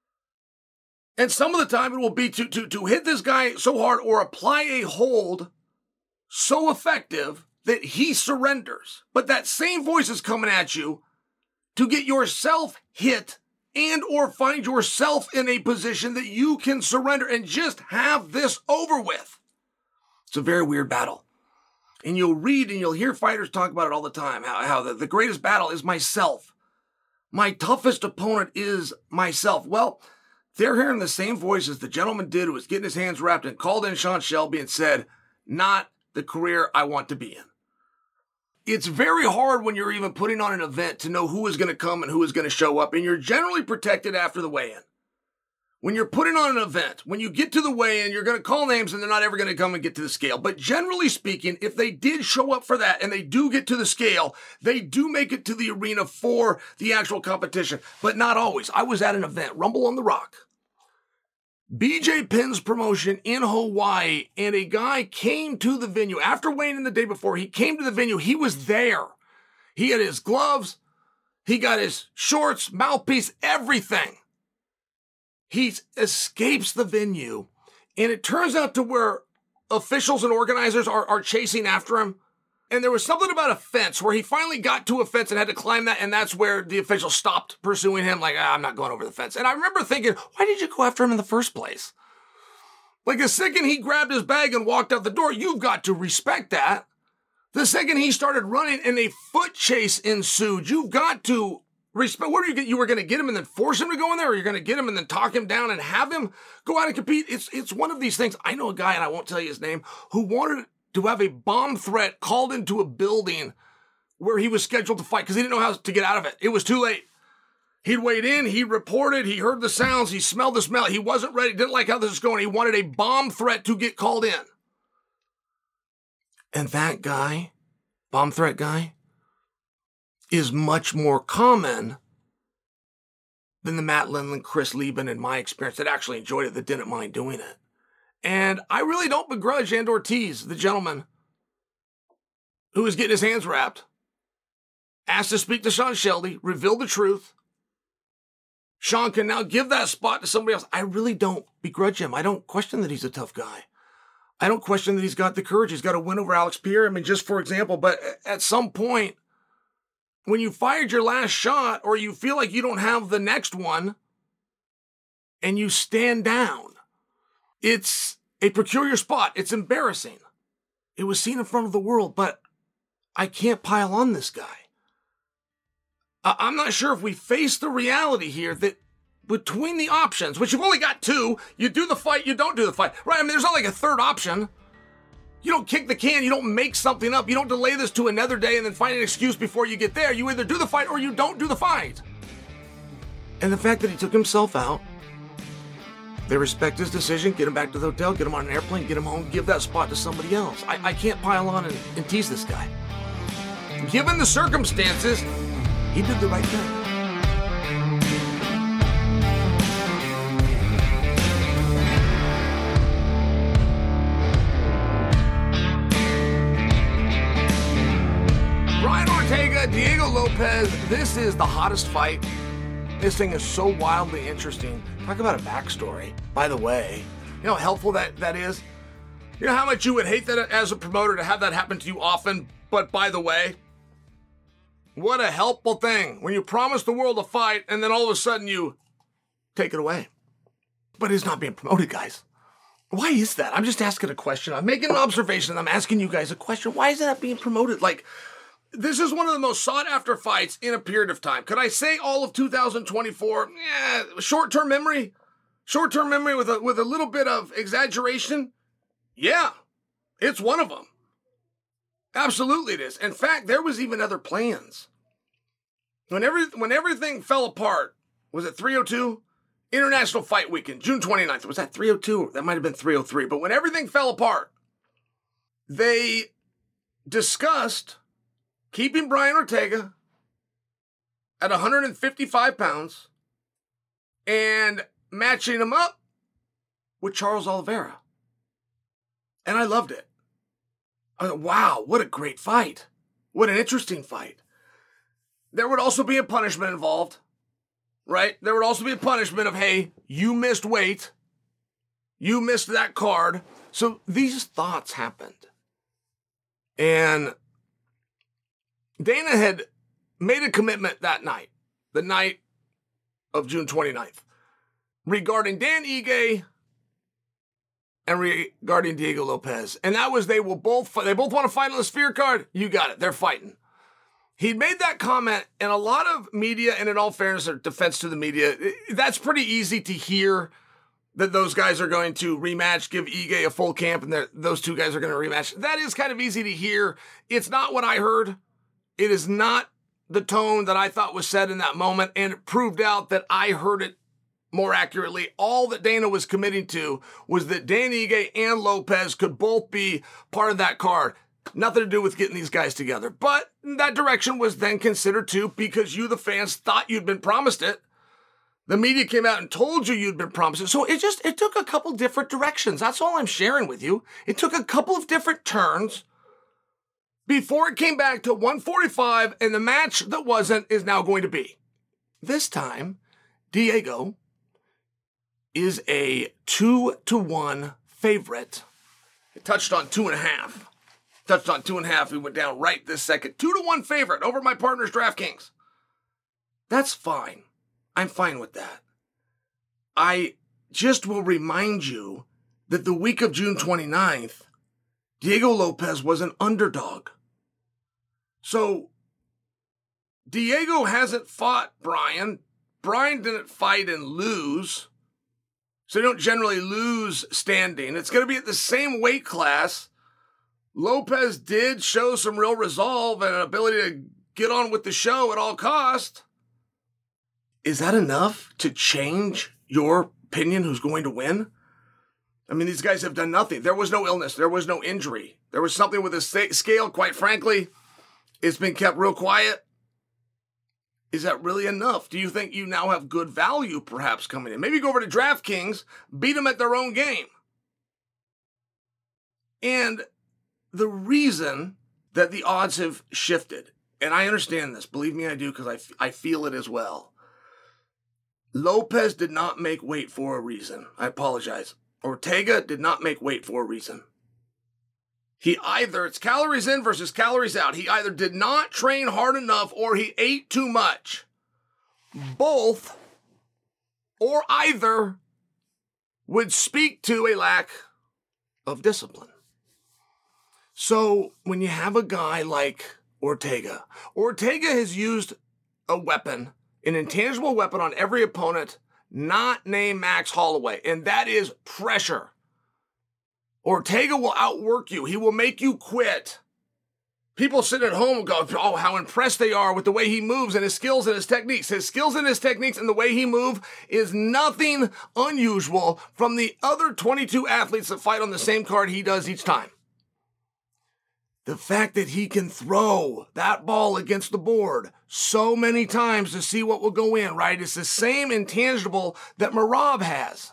And some of the time it will be to, to, to hit this guy so hard or apply a hold so effective that he surrenders. But that same voice is coming at you to get yourself hit and or find yourself in a position that you can surrender and just have this over with. It's a very weird battle. And you'll read and you'll hear fighters talk about it all the time, how, how the, the greatest battle is myself. My toughest opponent is myself. Well, they're hearing the same voice as the gentleman did who was getting his hands wrapped and called in Sean Shelby and said, not the career I want to be in. It's very hard when you're even putting on an event to know who is going to come and who is going to show up, and you're generally protected after the weigh-in. When you're putting on an event, when you get to the weigh-in, you're going to call names and they're not ever going to come and get to the scale. But generally speaking, if they did show up for that and they do get to the scale, they do make it to the arena for the actual competition, but not always. I was at an event, Rumble on the Rock, B J Penn's promotion in Hawaii, and a guy came to the venue after weighing in the day before. He came to the venue. He was there. He had his gloves. He got his shorts, mouthpiece, everything. He escapes the venue, and it turns out to where officials and organizers are, are chasing after him. And there was something about a fence where he finally got to a fence and had to climb that, and that's where the officials stopped pursuing him, like, ah, I'm not going over the fence. And I remember thinking, why did you go after him in the first place? Like, the second he grabbed his bag and walked out the door, you've got to respect that. The second he started running and a foot chase ensued, you've got to respect. What are you, you were going to get him and then force him to go in there, or you're going to get him and then talk him down and have him go out and compete? It's, it's one of these things. I know a guy, and I won't tell you his name, who wanted to have a bomb threat called into a building where he was scheduled to fight because he didn't know how to get out of it. It was too late. He'd weighed in, he reported, he heard the sounds, he smelled the smell. He wasn't ready, didn't like how this was going. He wanted a bomb threat to get called in. And that guy, bomb threat guy, is much more common than the Matt Lindland, Chris Lieben, in my experience, that actually enjoyed it, that didn't mind doing it. And I really don't begrudge and Ortiz, the gentleman who was getting his hands wrapped, asked to speak to Sean Shelby, reveal the truth. Sean can now give that spot to somebody else. I really don't begrudge him. I don't question that he's a tough guy. I don't question that he's got the courage. He's got to win over Alex Pierre. I mean, just for example, but at some point, when you fired your last shot or you feel like you don't have the next one and you stand down, it's a peculiar spot. It's embarrassing. It was seen in front of the world, but I can't pile on this guy. I'm not sure if we face the reality here that between the options, which you've only got two, you do the fight, you don't do the fight. Right? I mean, there's not like a third option. You don't kick the can, you don't make something up, you don't delay this to another day and then find an excuse before you get there. You either do the fight or you don't do the fight. And the fact that he took himself out, they respect his decision, get him back to the hotel, get him on an airplane, get him home, give that spot to somebody else. I, I can't pile on and, and tease this guy. Given the circumstances, he did the right thing. Brian Ortega, Diego Lopez, this is the hottest fight. This thing is so wildly interesting. Talk about a backstory. By the way, you know how helpful that, that is? You know how much you would hate that as a promoter to have that happen to you often, but by the way, what a helpful thing when you promise the world a fight and then all of a sudden you take it away. But it's not being promoted, guys. Why is that? I'm just asking a question. I'm making an observation. I'm asking you guys a question. Why is that being promoted? Like, this is one of the most sought after fights in a period of time. Could I say all of two thousand twenty-four? Yeah, short-term memory? Short-term memory with a, with a little bit of exaggeration? Yeah, it's one of them. Absolutely it is. In fact, there was even other plans. When, every, when everything fell apart, was it three oh two? International Fight Weekend, June twenty-ninth. Was that three oh two? That might have been three oh three. But when everything fell apart, they discussed keeping Brian Ortega at one hundred fifty-five pounds and matching him up with Charles Oliveira. And I loved it. I thought, wow, what a great fight. What an interesting fight. There would also be a punishment involved, right? There would also be a punishment of, hey, you missed weight. You missed that card. So these thoughts happened. And Dana had made a commitment that night, the night of June twenty-ninth, regarding Dan Ige and regarding Diego Lopez. And that was they will both they both want to fight on the Sphere card. You got it. They're fighting. He made that comment, and a lot of media, and in all fairness or defense to the media, that's pretty easy to hear that those guys are going to rematch, give Ige a full camp, and those two guys are going to rematch. That is kind of easy to hear. It's not what I heard. It is not the tone that I thought was said in that moment, and it proved out that I heard it more accurately. All that Dana was committing to was that Dan Ige and Lopez could both be part of that card. Nothing to do with getting these guys together. But that direction was then considered too, because you, the fans, thought you'd been promised it. The media came out and told you you'd been promised it. So it just, it took a couple different directions. That's all I'm sharing with you. It took a couple of different turns before it came back to one forty-five, and the match that wasn't is now going to be. This time, Diego is a two to one favorite. It touched on two and a half. Touched on two and a half. We went down right this second. Two to one favorite over my partner's DraftKings. That's fine. I'm fine with that. I just will remind you that the week of June twenty-ninth, Diego Lopez was an underdog. So, Diego hasn't fought Brian. Brian didn't fight and lose. So you don't generally lose standing. It's going to be at the same weight class. Lopez did show some real resolve and an ability to get on with the show at all cost. Is that enough to change your opinion who's going to win? I mean, these guys have done nothing. There was no illness. There was no injury. There was something with the scale, quite frankly. It's been kept real quiet. Is that really enough? Do you think you now have good value perhaps coming in? Maybe go over to DraftKings, beat them at their own game. And the reason that the odds have shifted, and I understand this, believe me I do, because I, f- I feel it as well. Lopez did not make weight for a reason. I apologize. Ortega did not make weight for a reason. He either, it's calories in versus calories out. He either did not train hard enough or he ate too much. Both or either would speak to a lack of discipline. So when you have a guy like Ortega, Ortega has used a weapon, an intangible weapon on every opponent not named Max Holloway, and that is pressure. Ortega will outwork you. He will make you quit. People sit at home and go, oh, how impressed they are with the way he moves and his skills and his techniques. His skills and his techniques and the way he moves is nothing unusual from the other twenty-two athletes that fight on the same card he does each time. The fact that he can throw that ball against the board so many times to see what will go in, right? It's the same intangible that Merab has.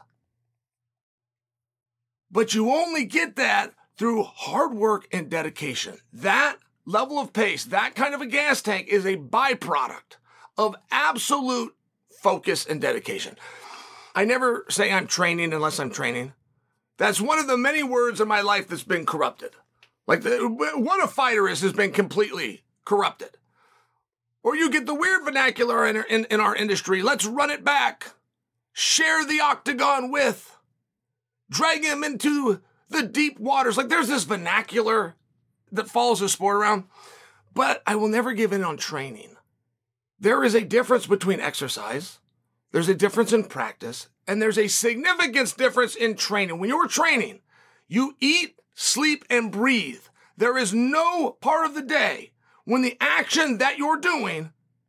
But you only get that through hard work and dedication. That level of pace, that kind of a gas tank is a byproduct of absolute focus and dedication. I never say I'm training unless I'm training. That's one of the many words in my life that's been corrupted. Like the, what a fighter is has been completely corrupted. Or you get the weird vernacular in, in, in our industry. Let's run it back. Share the octagon with. Drag him into the deep waters. Like there's this vernacular that follows the sport around. But I will never give in on training. There is a difference between exercise. There's a difference in practice. And there's a significant difference in training. When you're training, you eat, sleep, and breathe. There is no part of the day when the action that you're doing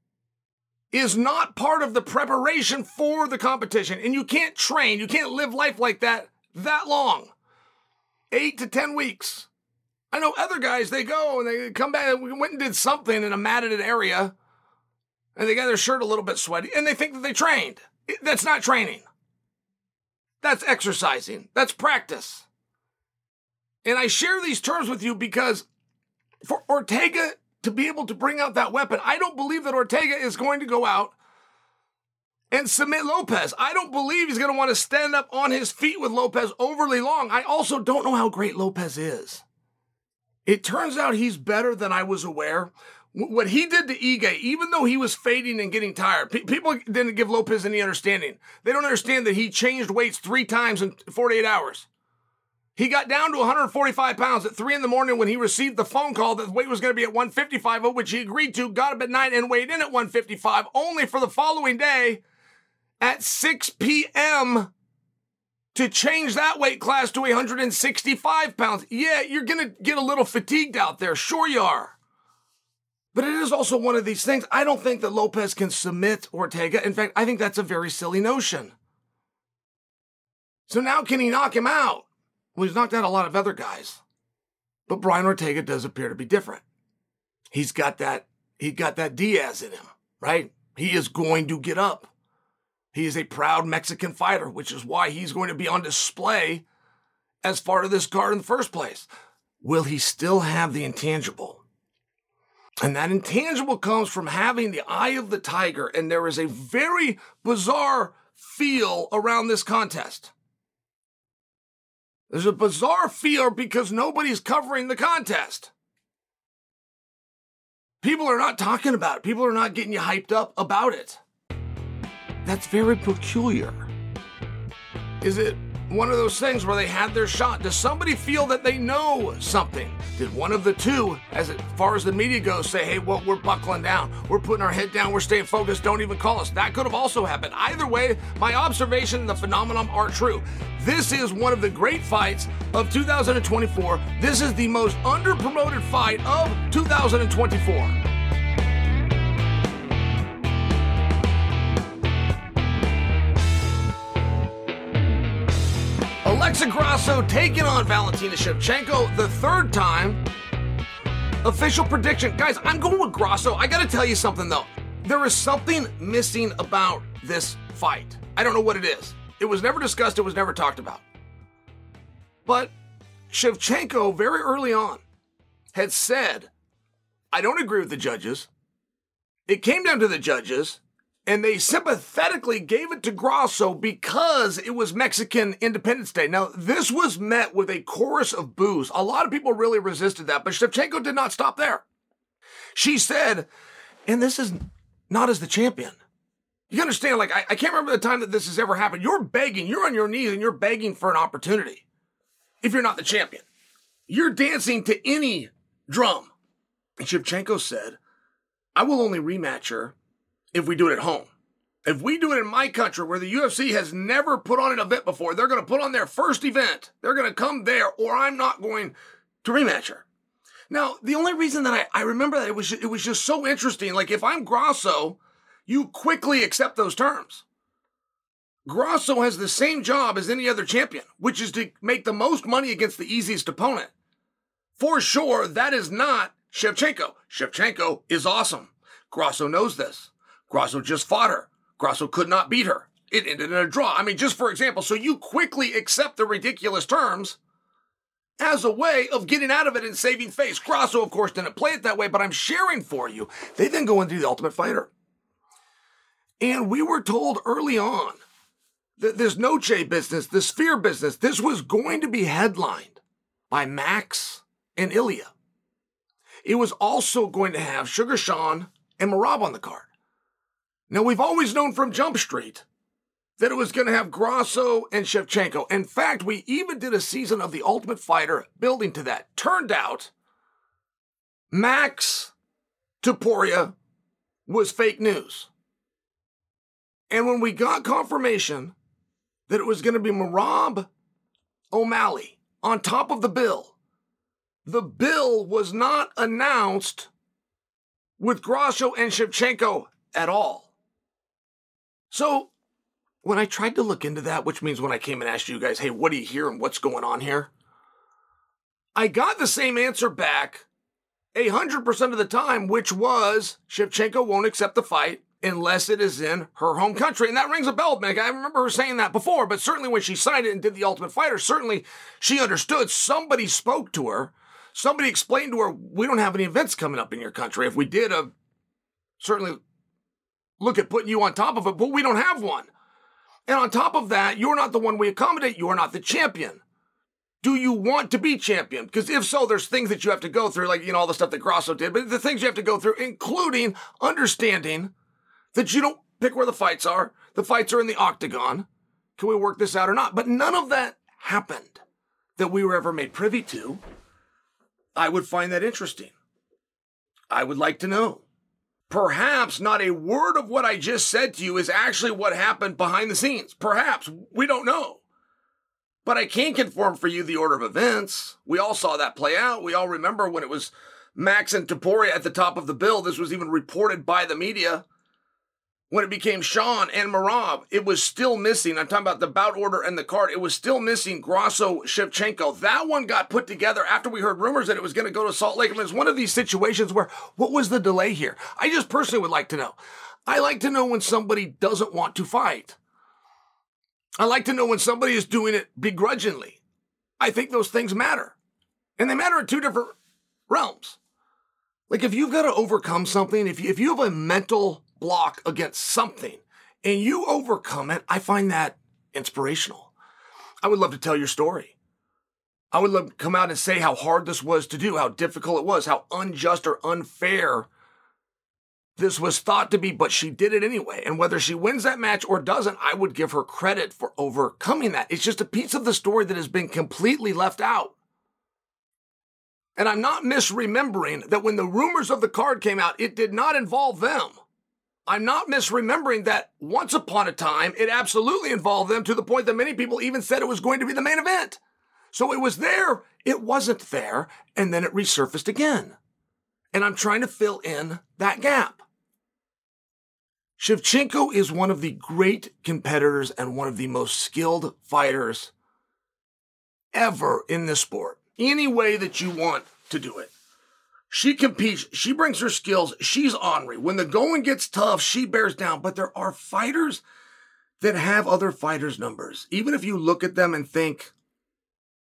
is not part of the preparation for the competition. And you can't train, you can't live life like that that long. Eight to ten weeks. I know other guys, they go and they come back, we went and did something in a matted area, and they got their shirt a little bit sweaty, and they think that they trained. That's not training. That's exercising. That's practice. And I share these terms with you because for Ortega to be able to bring out that weapon, I don't believe that Ortega is going to go out and submit Lopez. I don't believe he's going to want to stand up on his feet with Lopez overly long. I also don't know how great Lopez is. It turns out he's better than I was aware. What he did to Ige, even though he was fading and getting tired, pe- people didn't give Lopez any understanding. They don't understand that he changed weights three times in forty-eight hours. He got down to one hundred forty-five pounds at three in the morning when he received the phone call that the weight was going to be at one fifty-five, which he agreed to, got up at nine and weighed in at one fifty-five, only for the following day at six p.m. to change that weight class to one hundred sixty-five pounds. Yeah, you're going to get a little fatigued out there. Sure you are. But it is also one of these things. I don't think that Lopez can submit Ortega. In fact, I think that's a very silly notion. So now can he knock him out? Well, he's knocked out a lot of other guys. But Brian Ortega does appear to be different. He's got that, he got that Diaz in him, right? He is going to get up. He is a proud Mexican fighter, which is why he's going to be on display as part of this card in the first place. Will he still have the intangible? And that intangible comes from having the eye of the tiger, and there is a very bizarre feel around this contest. There's a bizarre feel because nobody's covering the contest. People are not talking about it. People are not getting you hyped up about it. That's very peculiar. Is it one of those things where they had their shot? Does somebody feel that they know something? Did one of the two, as far as the media goes, say, hey, well, we're buckling down. We're putting our head down. We're staying focused. Don't even call us. That could have also happened. Either way, my observation and the phenomenon are true. This is one of the great fights of two thousand twenty-four. This is the most under-promoted fight of two thousand twenty-four. Alexa Grasso taking on Valentina Shevchenko the third time. Official prediction. Guys, I'm going with Grasso. I got to tell you something, though. There is something missing about this fight. I don't know what it is. It was never discussed. It was never talked about. But Shevchenko, very early on, had said, I don't agree with the judges. It came down to the judges, and they sympathetically gave it to Grasso because it was Mexican Independence Day. Now, this was met with a chorus of boos. A lot of people really resisted that, but Shevchenko did not stop there. She said, and this is not as the champion. You understand, like, I, I can't remember the time that this has ever happened. You're begging, you're on your knees, and you're begging for an opportunity. If you're not the champion, you're dancing to any drum. And Shevchenko said, I will only rematch her if we do it at home. If we do it in my country where the U F C has never put on an event before, they're going to put on their first event. They're going to come there, or I'm not going to rematch her. Now, the only reason that I, I remember that, it was, it was just so interesting. Like, if I'm Grasso, you quickly accept those terms. Grasso has the same job as any other champion, which is to make the most money against the easiest opponent. For sure, that is not Shevchenko. Shevchenko is awesome. Grasso knows this. Grasso just fought her. Grasso could not beat her. It ended in a draw. I mean, just for example, so you quickly accept the ridiculous terms as a way of getting out of it and saving face. Grasso, of course, didn't play it that way, but I'm sharing for you. They then go into The Ultimate Fighter. And we were told early on that this Noche business, this Sphere business, this was going to be headlined by Max and Ilya. It was also going to have Sugar Sean and Merab on the card. Now, we've always known from Jump Street that it was going to have Grasso and Shevchenko. In fact, we even did a season of The Ultimate Fighter building to that. Turned out, Max Topuria was fake news. And when we got confirmation that it was going to be Merab O'Malley on top of the bill, the bill was not announced with Grasso and Shevchenko at all. So when I tried to look into that, which means when I came and asked you guys, hey, what do you hear and what's going on here? I got the same answer back one hundred percent of the time, which was Shevchenko won't accept the fight unless it is in her home country. And that rings a bell, Meg. I remember her saying that before, but certainly when she signed it and did The Ultimate Fighter, certainly she understood. Somebody spoke to her. Somebody explained to her, we don't have any events coming up in your country. If we did, a certainly look at putting you on top of it, but we don't have one. And on top of that, you're not the one we accommodate. You're not the champion. Do you want to be champion? Because if so, there's things that you have to go through, like, you know, all the stuff that Grasso did, but the things you have to go through, including understanding that you don't pick where the fights are. The fights are in the octagon. Can we work this out or not? But none of that happened that we were ever made privy to. I would find that interesting. I would like to know. Perhaps not a word of what I just said to you is actually what happened behind the scenes. Perhaps. We don't know. But I can confirm for you the order of events. We all saw that play out. We all remember when it was Max and Topuria at the top of the bill. This was even reported by the media. When it became Sean and Merab, it was still missing. I'm talking about the bout order and the card. It was still missing Grasso Shevchenko. That one got put together after we heard rumors that it was going to go to Salt Lake. I mean, it was one of these situations where, what was the delay here? I just personally would like to know. I like to know when somebody doesn't want to fight. I like to know when somebody is doing it begrudgingly. I think those things matter. And they matter in two different realms. Like, if you've got to overcome something, if you, if you have a mental block against something and you overcome it, I find that inspirational. I would love to tell your story. I would love to come out and say how hard this was to do, how difficult it was, how unjust or unfair this was thought to be, but she did it anyway. And whether she wins that match or doesn't, I would give her credit for overcoming that. It's just a piece of the story that has been completely left out. And I'm not misremembering that when the rumors of the card came out, it did not involve them. I'm not misremembering that once upon a time, it absolutely involved them to the point that many people even said it was going to be the main event. So it was there, it wasn't there, and then it resurfaced again. And I'm trying to fill in that gap. Shevchenko is one of the great competitors and one of the most skilled fighters ever in this sport. Any way that you want to do it. She competes. She brings her skills. She's ornery. When the going gets tough, she bears down. But there are fighters that have other fighters' numbers. Even if you look at them and think,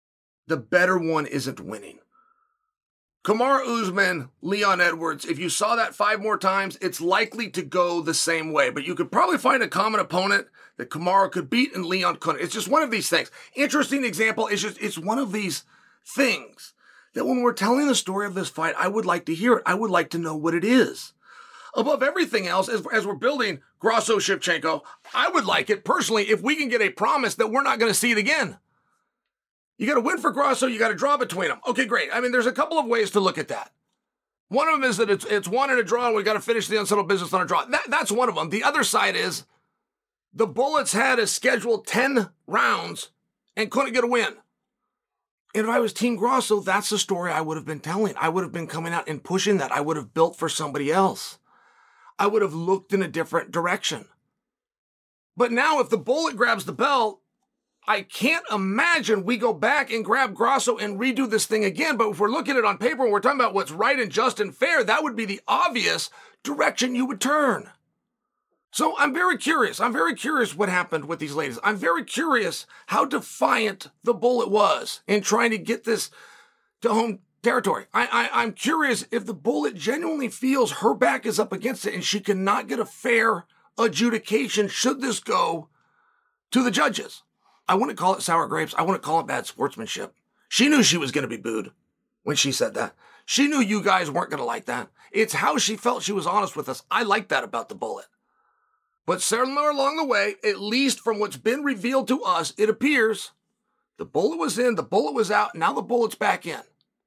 the better one isn't winning. Kamaru Usman, Leon Edwards, if you saw that five more times, it's likely to go the same way. But you could probably find a common opponent that Kamaru could beat and Leon couldn't. It's just one of these things. Interesting example. It's just, it's one of these things that when we're telling the story of this fight, I would like to hear it. I would like to know what it is. Above everything else, as, as we're building Grasso Shevchenko, I would like it personally if we can get a promise that we're not going to see it again. You got to win for Grasso, you got to draw between them. Okay, great. I mean, there's a couple of ways to look at that. One of them is that it's it's one and a draw, and we got to finish the unsettled business on a draw. That, that's one of them. The other side is the Bullets had a scheduled ten rounds and couldn't get a win. And if I was Team Grasso, that's the story I would have been telling. I would have been coming out and pushing that. I would have built for somebody else. I would have looked in a different direction. But now if the Bullet grabs the belt, I can't imagine we go back and grab Grasso and redo this thing again. But if we're looking at it on paper and we're talking about what's right and just and fair, that would be the obvious direction you would turn. So I'm very curious. I'm very curious what happened with these ladies. I'm very curious how defiant the Bullet was in trying to get this to home territory. I, I, I'm curious if the Bullet genuinely feels her back is up against it and she cannot get a fair adjudication should this go to the judges. I wouldn't call it sour grapes. I wouldn't call it bad sportsmanship. She knew she was going to be booed when she said that. She knew you guys weren't going to like that. It's how she felt she was honest with us. I like that about the Bullet. But somewhere along the way, at least from what's been revealed to us, it appears the Bullet was in, the Bullet was out, now the Bullet's back in.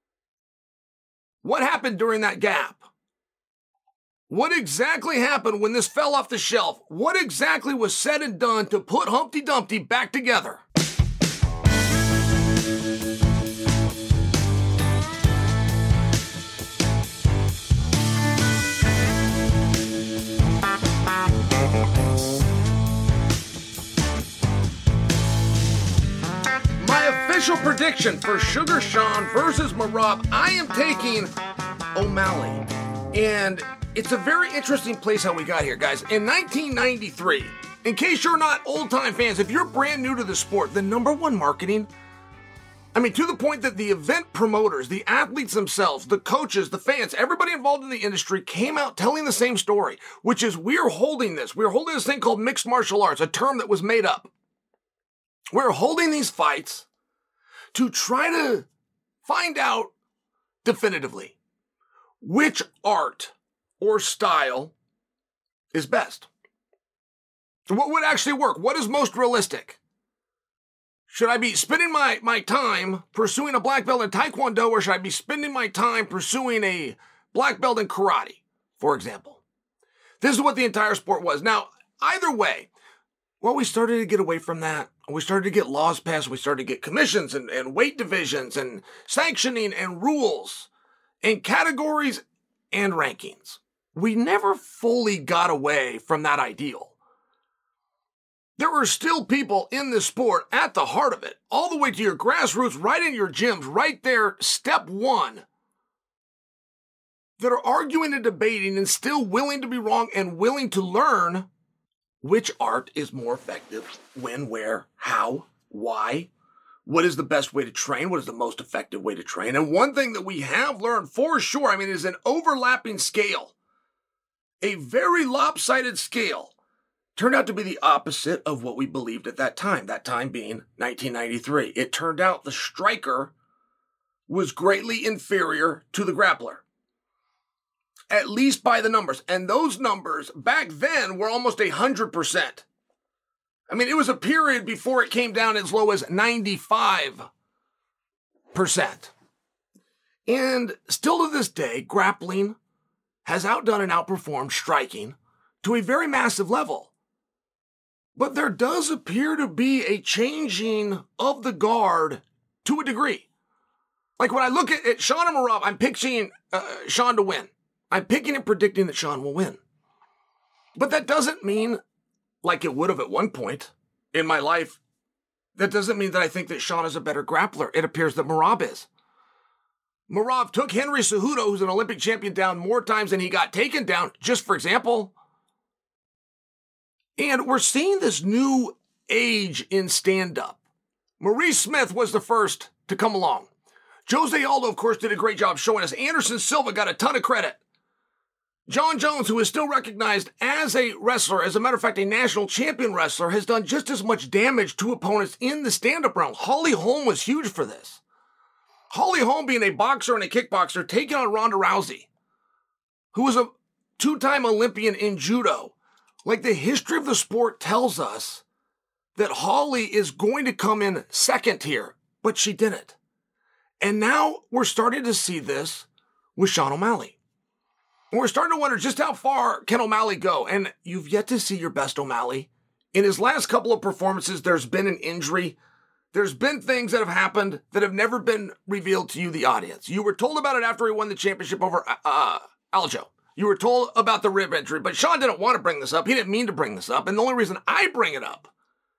What happened during that gap? What exactly happened when this fell off the shelf? What exactly was said and done to put Humpty Dumpty back together? My official prediction for Sugar Sean versus Merab, I am taking O'Malley. And it's a very interesting place how we got here, guys. In nineteen ninety-three, in case you're not old-time fans, if you're brand new to the sport, the number one marketing, I mean, to the point that the event promoters, the athletes themselves, the coaches, the fans, everybody involved in the industry came out telling the same story, which is we're holding this. We're holding this thing called mixed martial arts, a term that was made up. We're holding these fights to try to find out definitively which art or style is best. What would actually work? What is most realistic? Should I be spending my, my time pursuing a black belt in Taekwondo, or should I be spending my time pursuing a black belt in karate, for example? This is what the entire sport was. Now, either way, well, we started to get away from that. We started to get laws passed. We started to get commissions and, and weight divisions and sanctioning and rules and categories and rankings. We never fully got away from that ideal. There are still people in this sport at the heart of it, all the way to your grassroots, right in your gyms, right there, step one, that are arguing and debating and still willing to be wrong and willing to learn which art is more effective, when, where, how, why, what is the best way to train, what is the most effective way to train. And one thing that we have learned for sure, I mean, is an overlapping scale. A very lopsided scale turned out to be the opposite of what we believed at that time, that time being nineteen ninety-three. It turned out the striker was greatly inferior to the grappler, at least by the numbers. And those numbers back then were almost one hundred percent. I mean, it was a period before it came down as low as ninety-five percent. And still to this day, grappling has outdone and outperformed striking to a very massive level. But there does appear to be a changing of the guard to a degree. Like when I look at, at Sean and Merab, I'm picking uh, Sean to win. I'm picking and predicting that Sean will win. But that doesn't mean, like it would have at one point in my life, that doesn't mean that I think that Sean is a better grappler. It appears that Merab is. Merab took Henry Cejudo, who's an Olympic champion, down more times than he got taken down, just for example. And we're seeing this new age in stand-up. Maurice Smith was the first to come along. Jose Aldo, of course, did a great job showing us. Anderson Silva got a ton of credit. John Jones, who is still recognized as a wrestler, as a matter of fact, a national champion wrestler, has done just as much damage to opponents in the stand-up realm. Holly Holm was huge for this. Holly Holm being a boxer and a kickboxer, taking on Ronda Rousey, who was a two-time Olympian in judo. Like, the history of the sport tells us that Holly is going to come in second here, but she didn't. And now we're starting to see this with Sean O'Malley. And we're starting to wonder just how far can O'Malley go? And you've yet to see your best O'Malley. In his last couple of performances, there's been an injury. There's been things that have happened that have never been revealed to you, the audience. You were told about it after he won the championship over uh, Aljo. You were told about the rib injury, but Sean didn't want to bring this up. He didn't mean to bring this up. And the only reason I bring it up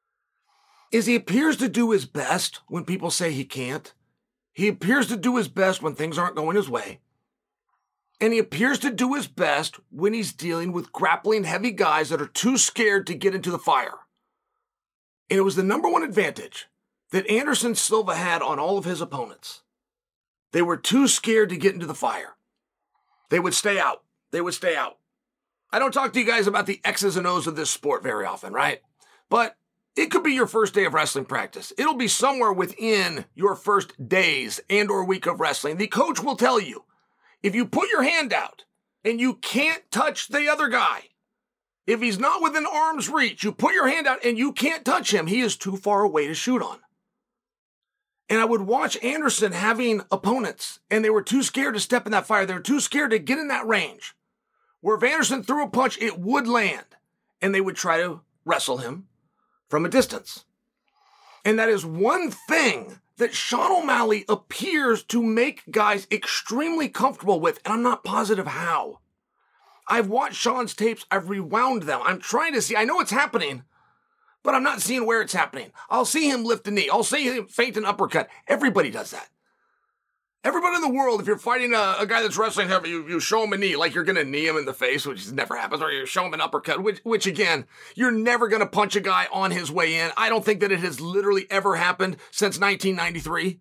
is he appears to do his best when people say he can't. He appears to do his best when things aren't going his way. And he appears to do his best when he's dealing with grappling heavy guys that are too scared to get into the fire. And it was the number one advantage that Anderson Silva had on all of his opponents. They were too scared to get into the fire. They would stay out. They would stay out. I don't talk to you guys about the X's and O's of this sport very often, right? But it could be your first day of wrestling practice. It'll be somewhere within your first days and or week of wrestling. The coach will tell you, if you put your hand out and you can't touch the other guy, if he's not within arm's reach, you put your hand out and you can't touch him, he is too far away to shoot on. And I would watch Anderson having opponents, and they were too scared to step in that fire. They were too scared to get in that range, where if Anderson threw a punch, it would land, and they would try to wrestle him from a distance. And that is one thing that Sean O'Malley appears to make guys extremely comfortable with, and I'm not positive how. I've watched Sean's tapes, I've rewound them. I'm trying to see, I know it's happening, but I'm not seeing where it's happening. I'll see him lift a knee. I'll see him feint an uppercut. Everybody does that. Everybody in the world, if you're fighting a, a guy that's wrestling heavy, you, you show him a knee, like you're going to knee him in the face, which never happens, or you show him an uppercut, which, which again, you're never going to punch a guy on his way in. I don't think that it has literally ever happened since nineteen ninety-three.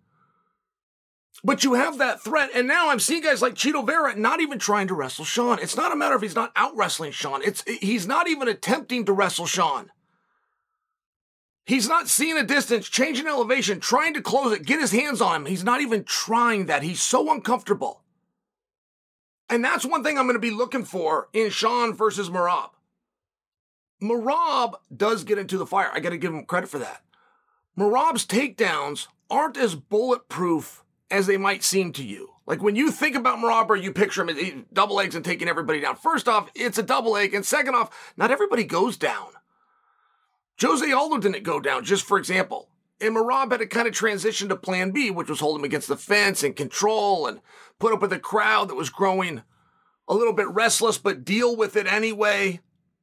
But you have that threat, and now I'm seeing guys like Chito Vera not even trying to wrestle Sean. It's not a matter of he's not out wrestling Sean. It's he's not even attempting to wrestle Sean. He's not seeing a distance, changing elevation, trying to close it, get his hands on him. He's not even trying that. He's so uncomfortable. And that's one thing I'm going to be looking for in Sean versus Merab. Merab does get into the fire. I got to give him credit for that. Merab's takedowns aren't as bulletproof as they might seem to you. Like when you think about Merab, or you picture him as double legs and taking everybody down. First off, it's a double leg. And second off, not everybody goes down. Jose Aldo didn't go down, just for example. And Merab had to kind of transition to plan B, which was hold him against the fence and control and put up with a crowd that was growing a little bit restless, but deal with it anyway.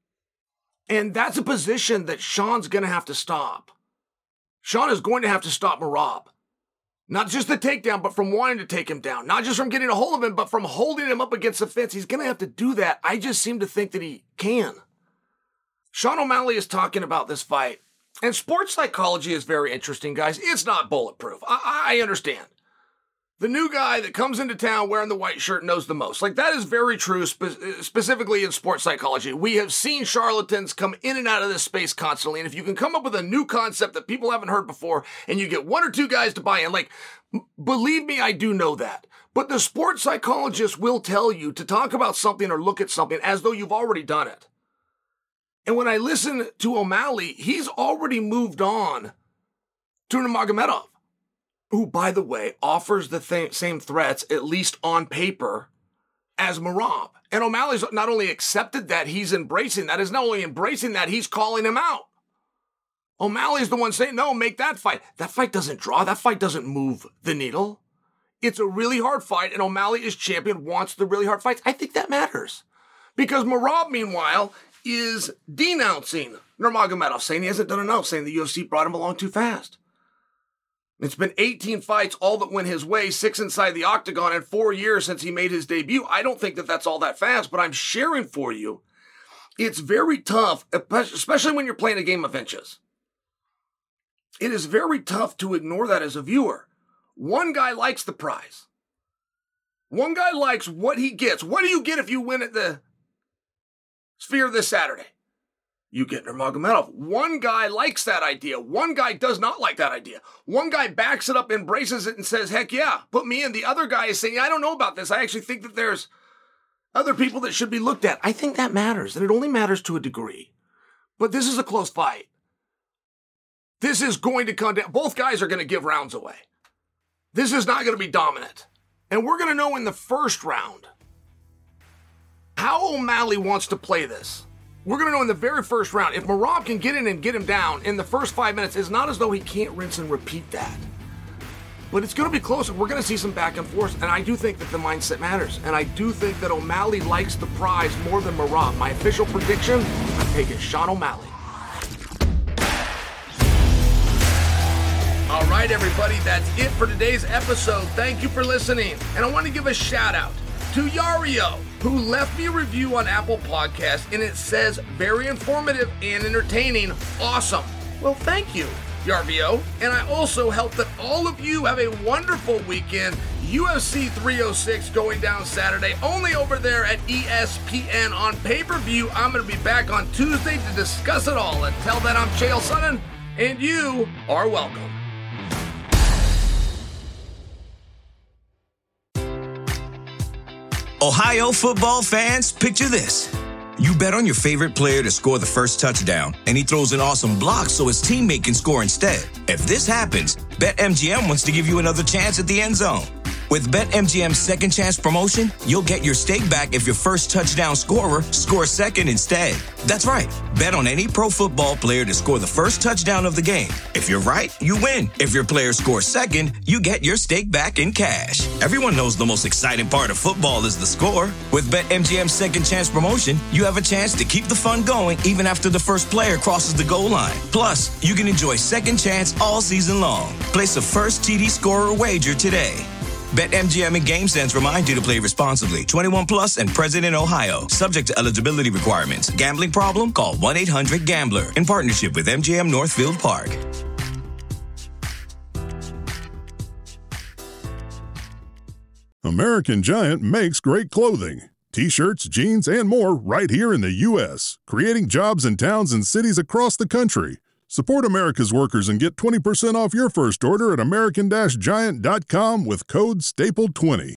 And that's a position that Sean's going to have to stop. Sean is going to have to stop Merab. Not just the takedown, but from wanting to take him down. Not just from getting a hold of him, but from holding him up against the fence. He's going to have to do that. I just seem to think that he can. Sean O'Malley is talking about this fight. And sports psychology is very interesting, guys. It's not bulletproof. I, I understand. The new guy that comes into town wearing the white shirt knows the most. Like, that is very true, spe- specifically in sports psychology. We have seen charlatans come in and out of this space constantly. And if you can come up with a new concept that people haven't heard before, and you get one or two guys to buy in, like, believe me, I do know that. But the sports psychologist will tell you to talk about something or look at something as though you've already done it. And when I listen to O'Malley, he's already moved on to Nurmagomedov, who, by the way, offers the th- same threats, at least on paper, as Merab. And O'Malley's not only accepted that, he's embracing that. He's not only embracing that, he's calling him out. O'Malley's the one saying, no, make that fight. That fight doesn't draw. That fight doesn't move the needle. It's a really hard fight, and O'Malley, as champion, wants the really hard fights. I think that matters. Because Merab, meanwhile, is denouncing Nurmagomedov, saying he hasn't done enough, saying the U F C brought him along too fast. It's been eighteen fights, all that went his way, six inside the octagon, and four years since he made his debut. I don't think that that's all that fast, but I'm sharing for you. It's very tough, especially when you're playing a game of inches. It is very tough to ignore that as a viewer. One guy likes the prize. One guy likes what he gets. What do you get if you win at the Sphere this Saturday? You get Nurmagomedov. One guy likes that idea. One guy does not like that idea. One guy backs it up, embraces it, and says, heck yeah, put me in. The other guy is saying, I don't know about this. I actually think that there's other people that should be looked at. I think that matters, and it only matters to a degree. But this is a close fight. This is going to come down. Both guys are going to give rounds away. This is not going to be dominant. And we're going to know in the first round how O'Malley wants to play this. We're going to know in the very first round. If Merab can get in and get him down in the first five minutes, it's not as though he can't rinse and repeat that. But it's going to be close, and we're going to see some back and forth. And I do think that the mindset matters. And I do think that O'Malley likes the prize more than Merab. My official prediction, I take it Sean O'Malley. All right, everybody, that's it for today's episode. Thank you for listening. And I want to give a shout out to Yario, who left me a review on Apple Podcasts, and it says, very informative and entertaining. Awesome. Well, thank you, Yarvio. And I also hope that all of you have a wonderful weekend. U F C three oh six going down Saturday, only over there at E S P N on pay-per-view. I'm going to be back on Tuesday to discuss it all. Until then, I'm Chael Sonnen, and you are welcome. Ohio football fans, picture this. You bet on your favorite player to score the first touchdown, and he throws an awesome block so his teammate can score instead. If this happens, BetMGM wants to give you another chance at the end zone. With BetMGM's second chance promotion, you'll get your stake back if your first touchdown scorer scores second instead. That's right. Bet on any pro football player to score the first touchdown of the game. If you're right, you win. If your player scores second, you get your stake back in cash. Everyone knows the most exciting part of football is the score. With BetMGM's second chance promotion, you have a chance to keep the fun going even after the first player crosses the goal line. Plus, you can enjoy second chance all season long. Place a first T D scorer wager today. BetMGM and GameSense remind you to play responsibly. twenty-one plus and present in Ohio. Subject to eligibility requirements. Gambling problem? Call one eight hundred gambler. In partnership with M G M Northfield Park. American Giant makes great clothing. T-shirts, jeans, and more right here in the U S, creating jobs in towns and cities across the country. Support America's workers and get twenty percent off your first order at American Giant dot com with code staple twenty.